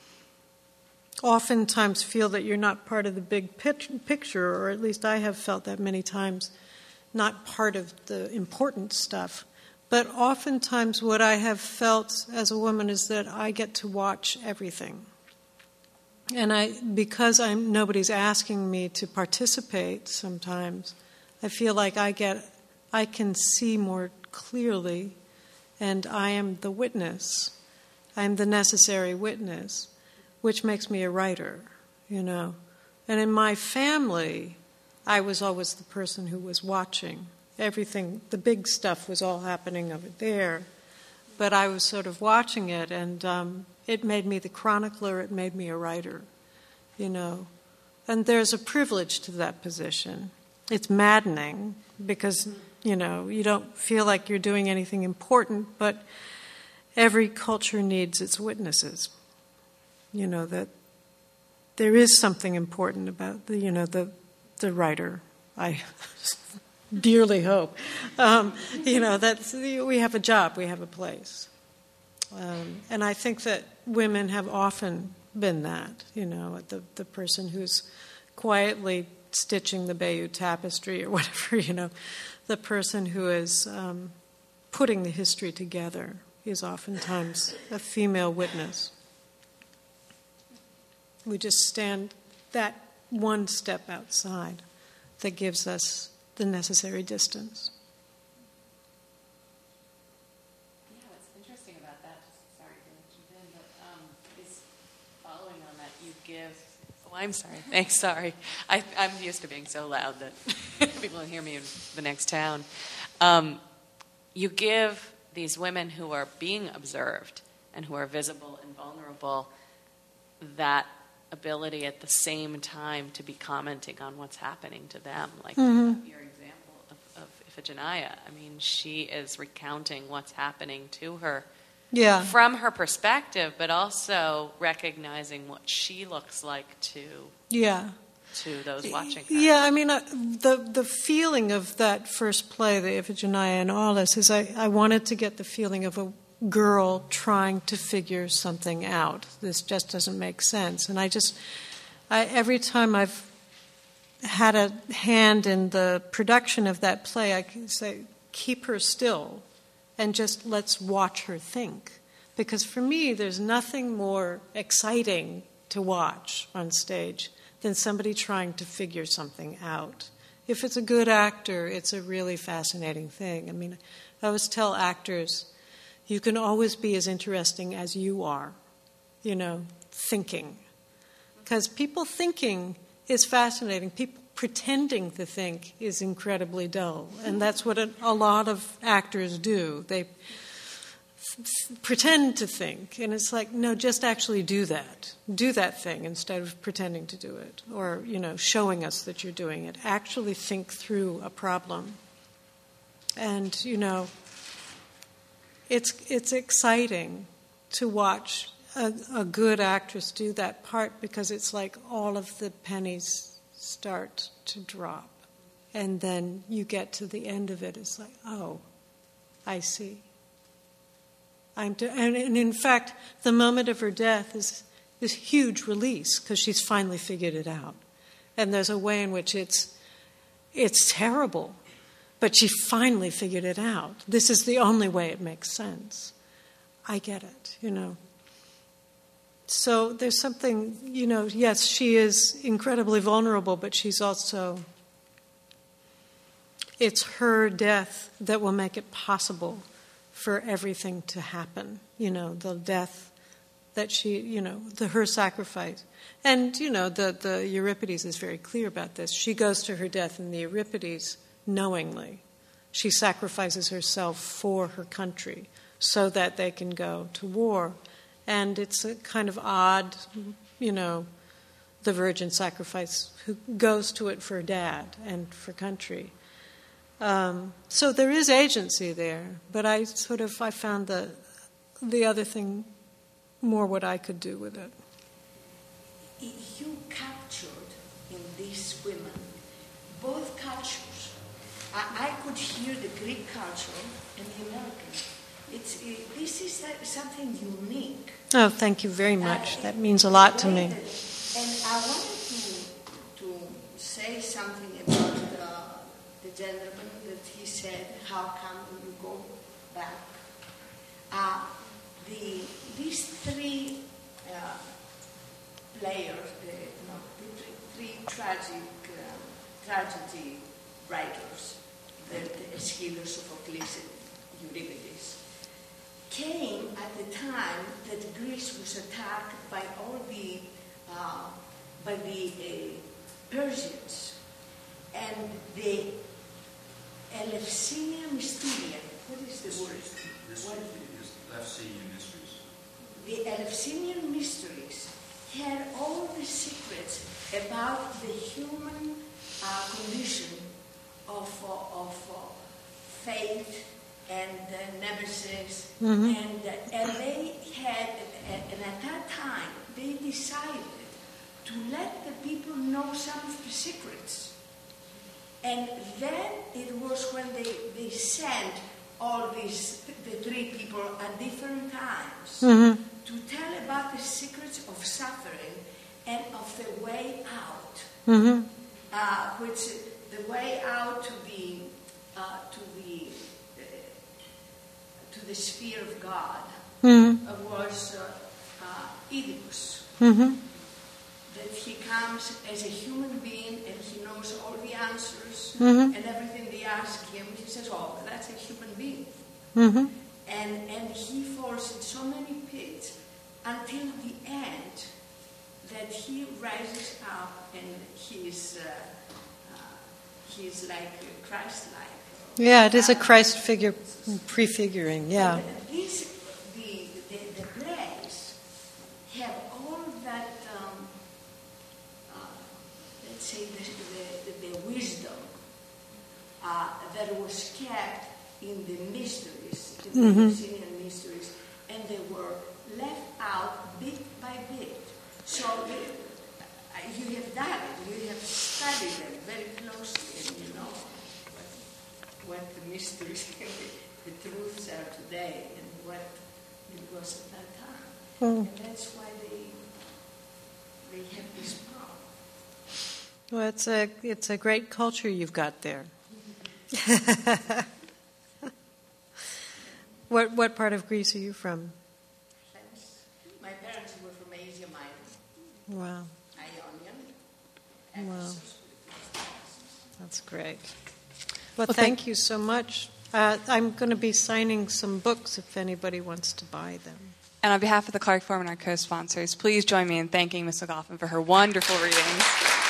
oftentimes feel that you're not part of the big picture, or at least I have felt that many times, not part of the important stuff. But oftentimes what I have felt as a woman is that I get to watch everything. And I, because I'm nobody's asking me to participate sometimes, I feel like I get, I can see more clearly, and I am the witness. I'm the necessary witness, which makes me a writer, you know. And in my family, I was always the person who was watching. Everything, the big stuff was all happening over there. But I was sort of watching it, and um, it made me the chronicler, it made me a writer, you know. And there's a privilege to that position. It's maddening because, you know, you don't feel like you're doing anything important, but every culture needs its witnesses. You know, that there is something important about the, you know, the the writer. I dearly hope. Um, you know, that we have a job, we have a place. Um, and I think that women have often been that, you know, the, the person who's quietly stitching the Bayeux tapestry or whatever, you know, the person who is um, putting the history together is oftentimes a female witness. We just stand that one step outside that gives us the necessary distance. Yeah, what's interesting about that, just sorry to jump in, but um, is following on that, you give... Oh, I'm sorry. Thanks, sorry. I, I'm used to being so loud that people don't hear me in the next town. Um, you give these women who are being observed and who are visible and vulnerable that ability at the same time to be commenting on what's happening to them. Like mm-hmm. your example of, of Iphigenia. I mean, she is recounting what's happening to her yeah. from her perspective, but also recognizing what she looks like to yeah. to those watching her. Yeah, I mean, uh, the the feeling of that first play, the Iphigenia and all this, is I, I wanted to get the feeling of a girl trying to figure something out. This just doesn't make sense. And I just, I, every time I've had a hand in the production of that play, I can say, keep her still and just let's watch her think. Because for me, there's nothing more exciting to watch on stage than somebody trying to figure something out If it's a good actor, it's a really fascinating thing. I mean, I always tell actors, you can always be as interesting as you are, you know, thinking. Because people thinking is fascinating. People pretending to think is incredibly dull. And that's what a, a lot of actors do. They f- pretend to think. And it's like, no, just actually do that. Do that thing instead of pretending to do it. Or, you know, showing us that you're doing it. Actually think through a problem. And, you know, it's it's exciting to watch a, a good actress do that part, because it's like all of the pennies start to drop. And then you get to the end of it, it's like, oh, I see. I'm do- and, and in fact, the moment of her death is this huge release, because she's finally figured it out. And there's a way in which it's it's terrible, but she finally figured it out. This is the only way it makes sense. I get it, you know. So there's something, you know, yes, she is incredibly vulnerable, but she's also, it's her death that will make it possible for everything to happen, you know, the death that she, you know, the her sacrifice. And, you know, the, the Euripides is very clear about this. She goes to her death in the Euripides knowingly. She sacrifices herself for her country so that they can go to war. And it's a kind of odd, you know, the virgin sacrifice who goes to it for dad and for country. Um, so there is agency there, but I sort of, I found the, the other thing more what I could do with it. You captured in these women both cultures. I, I could hear the Greek culture and the American. It's, it, this is uh, something unique. Oh, thank you very much. Uh, that means a lot to me. That, and I wanted to, to say something about uh, the gentleman that he said, how come you go back? Uh, the, these three uh, players, uh, no, the three, three tragic uh, tragedy writers, the, the Aeschylus, Sophocles, and Euripides, came at the time that Greece was attacked by all the uh, by the uh, Persians, and the Eleusinian Mysteria. What is the word? What is Eleusinian Mysteries? The Eleusinian Mysteries had all the secrets about the human uh, condition of uh, of uh, faith and uh, nemesis, mm-hmm. and, uh, and they had, and at that time, they decided to let the people know some of the secrets. And then it was when they, they sent all these, the three people at different times, mm-hmm. to tell about the secrets of suffering and of the way out, mm-hmm. uh, which the way out to the, uh, to the, to the sphere of God, mm-hmm. uh, was uh, uh, Oedipus. Mm-hmm. That he comes as a human being and he knows all the answers, mm-hmm. and everything they ask him, he says, oh, that's a human being. Mm-hmm. And, and he falls in so many pits until the end that he rises up and he's, uh, uh, he's like Christ-like. Yeah, it is a Christ figure prefiguring, yeah. These, the, the, the plays have all that, um, uh, let's say, the, the, the wisdom uh, that was kept in the mysteries, in the mm-hmm. Eleusinian mysteries, and they were left out bit by bit. So you, you have done it, you have studied them very closely, and you know what the mysteries and the, the truths are today and what it was at that time. Mm. And that's why they they have this power. Well, it's a it's a great culture you've got there. what what part of Greece are you from? My parents were from Asia Minor. Wow. Ionian. Wow. That's great. Well, Well, thank thank- you so much. Uh, I'm going to be signing some books if anybody wants to buy them. And on behalf of the Clark Forum and our co-sponsors, please join me in thanking Miz McLaughlin for her wonderful readings.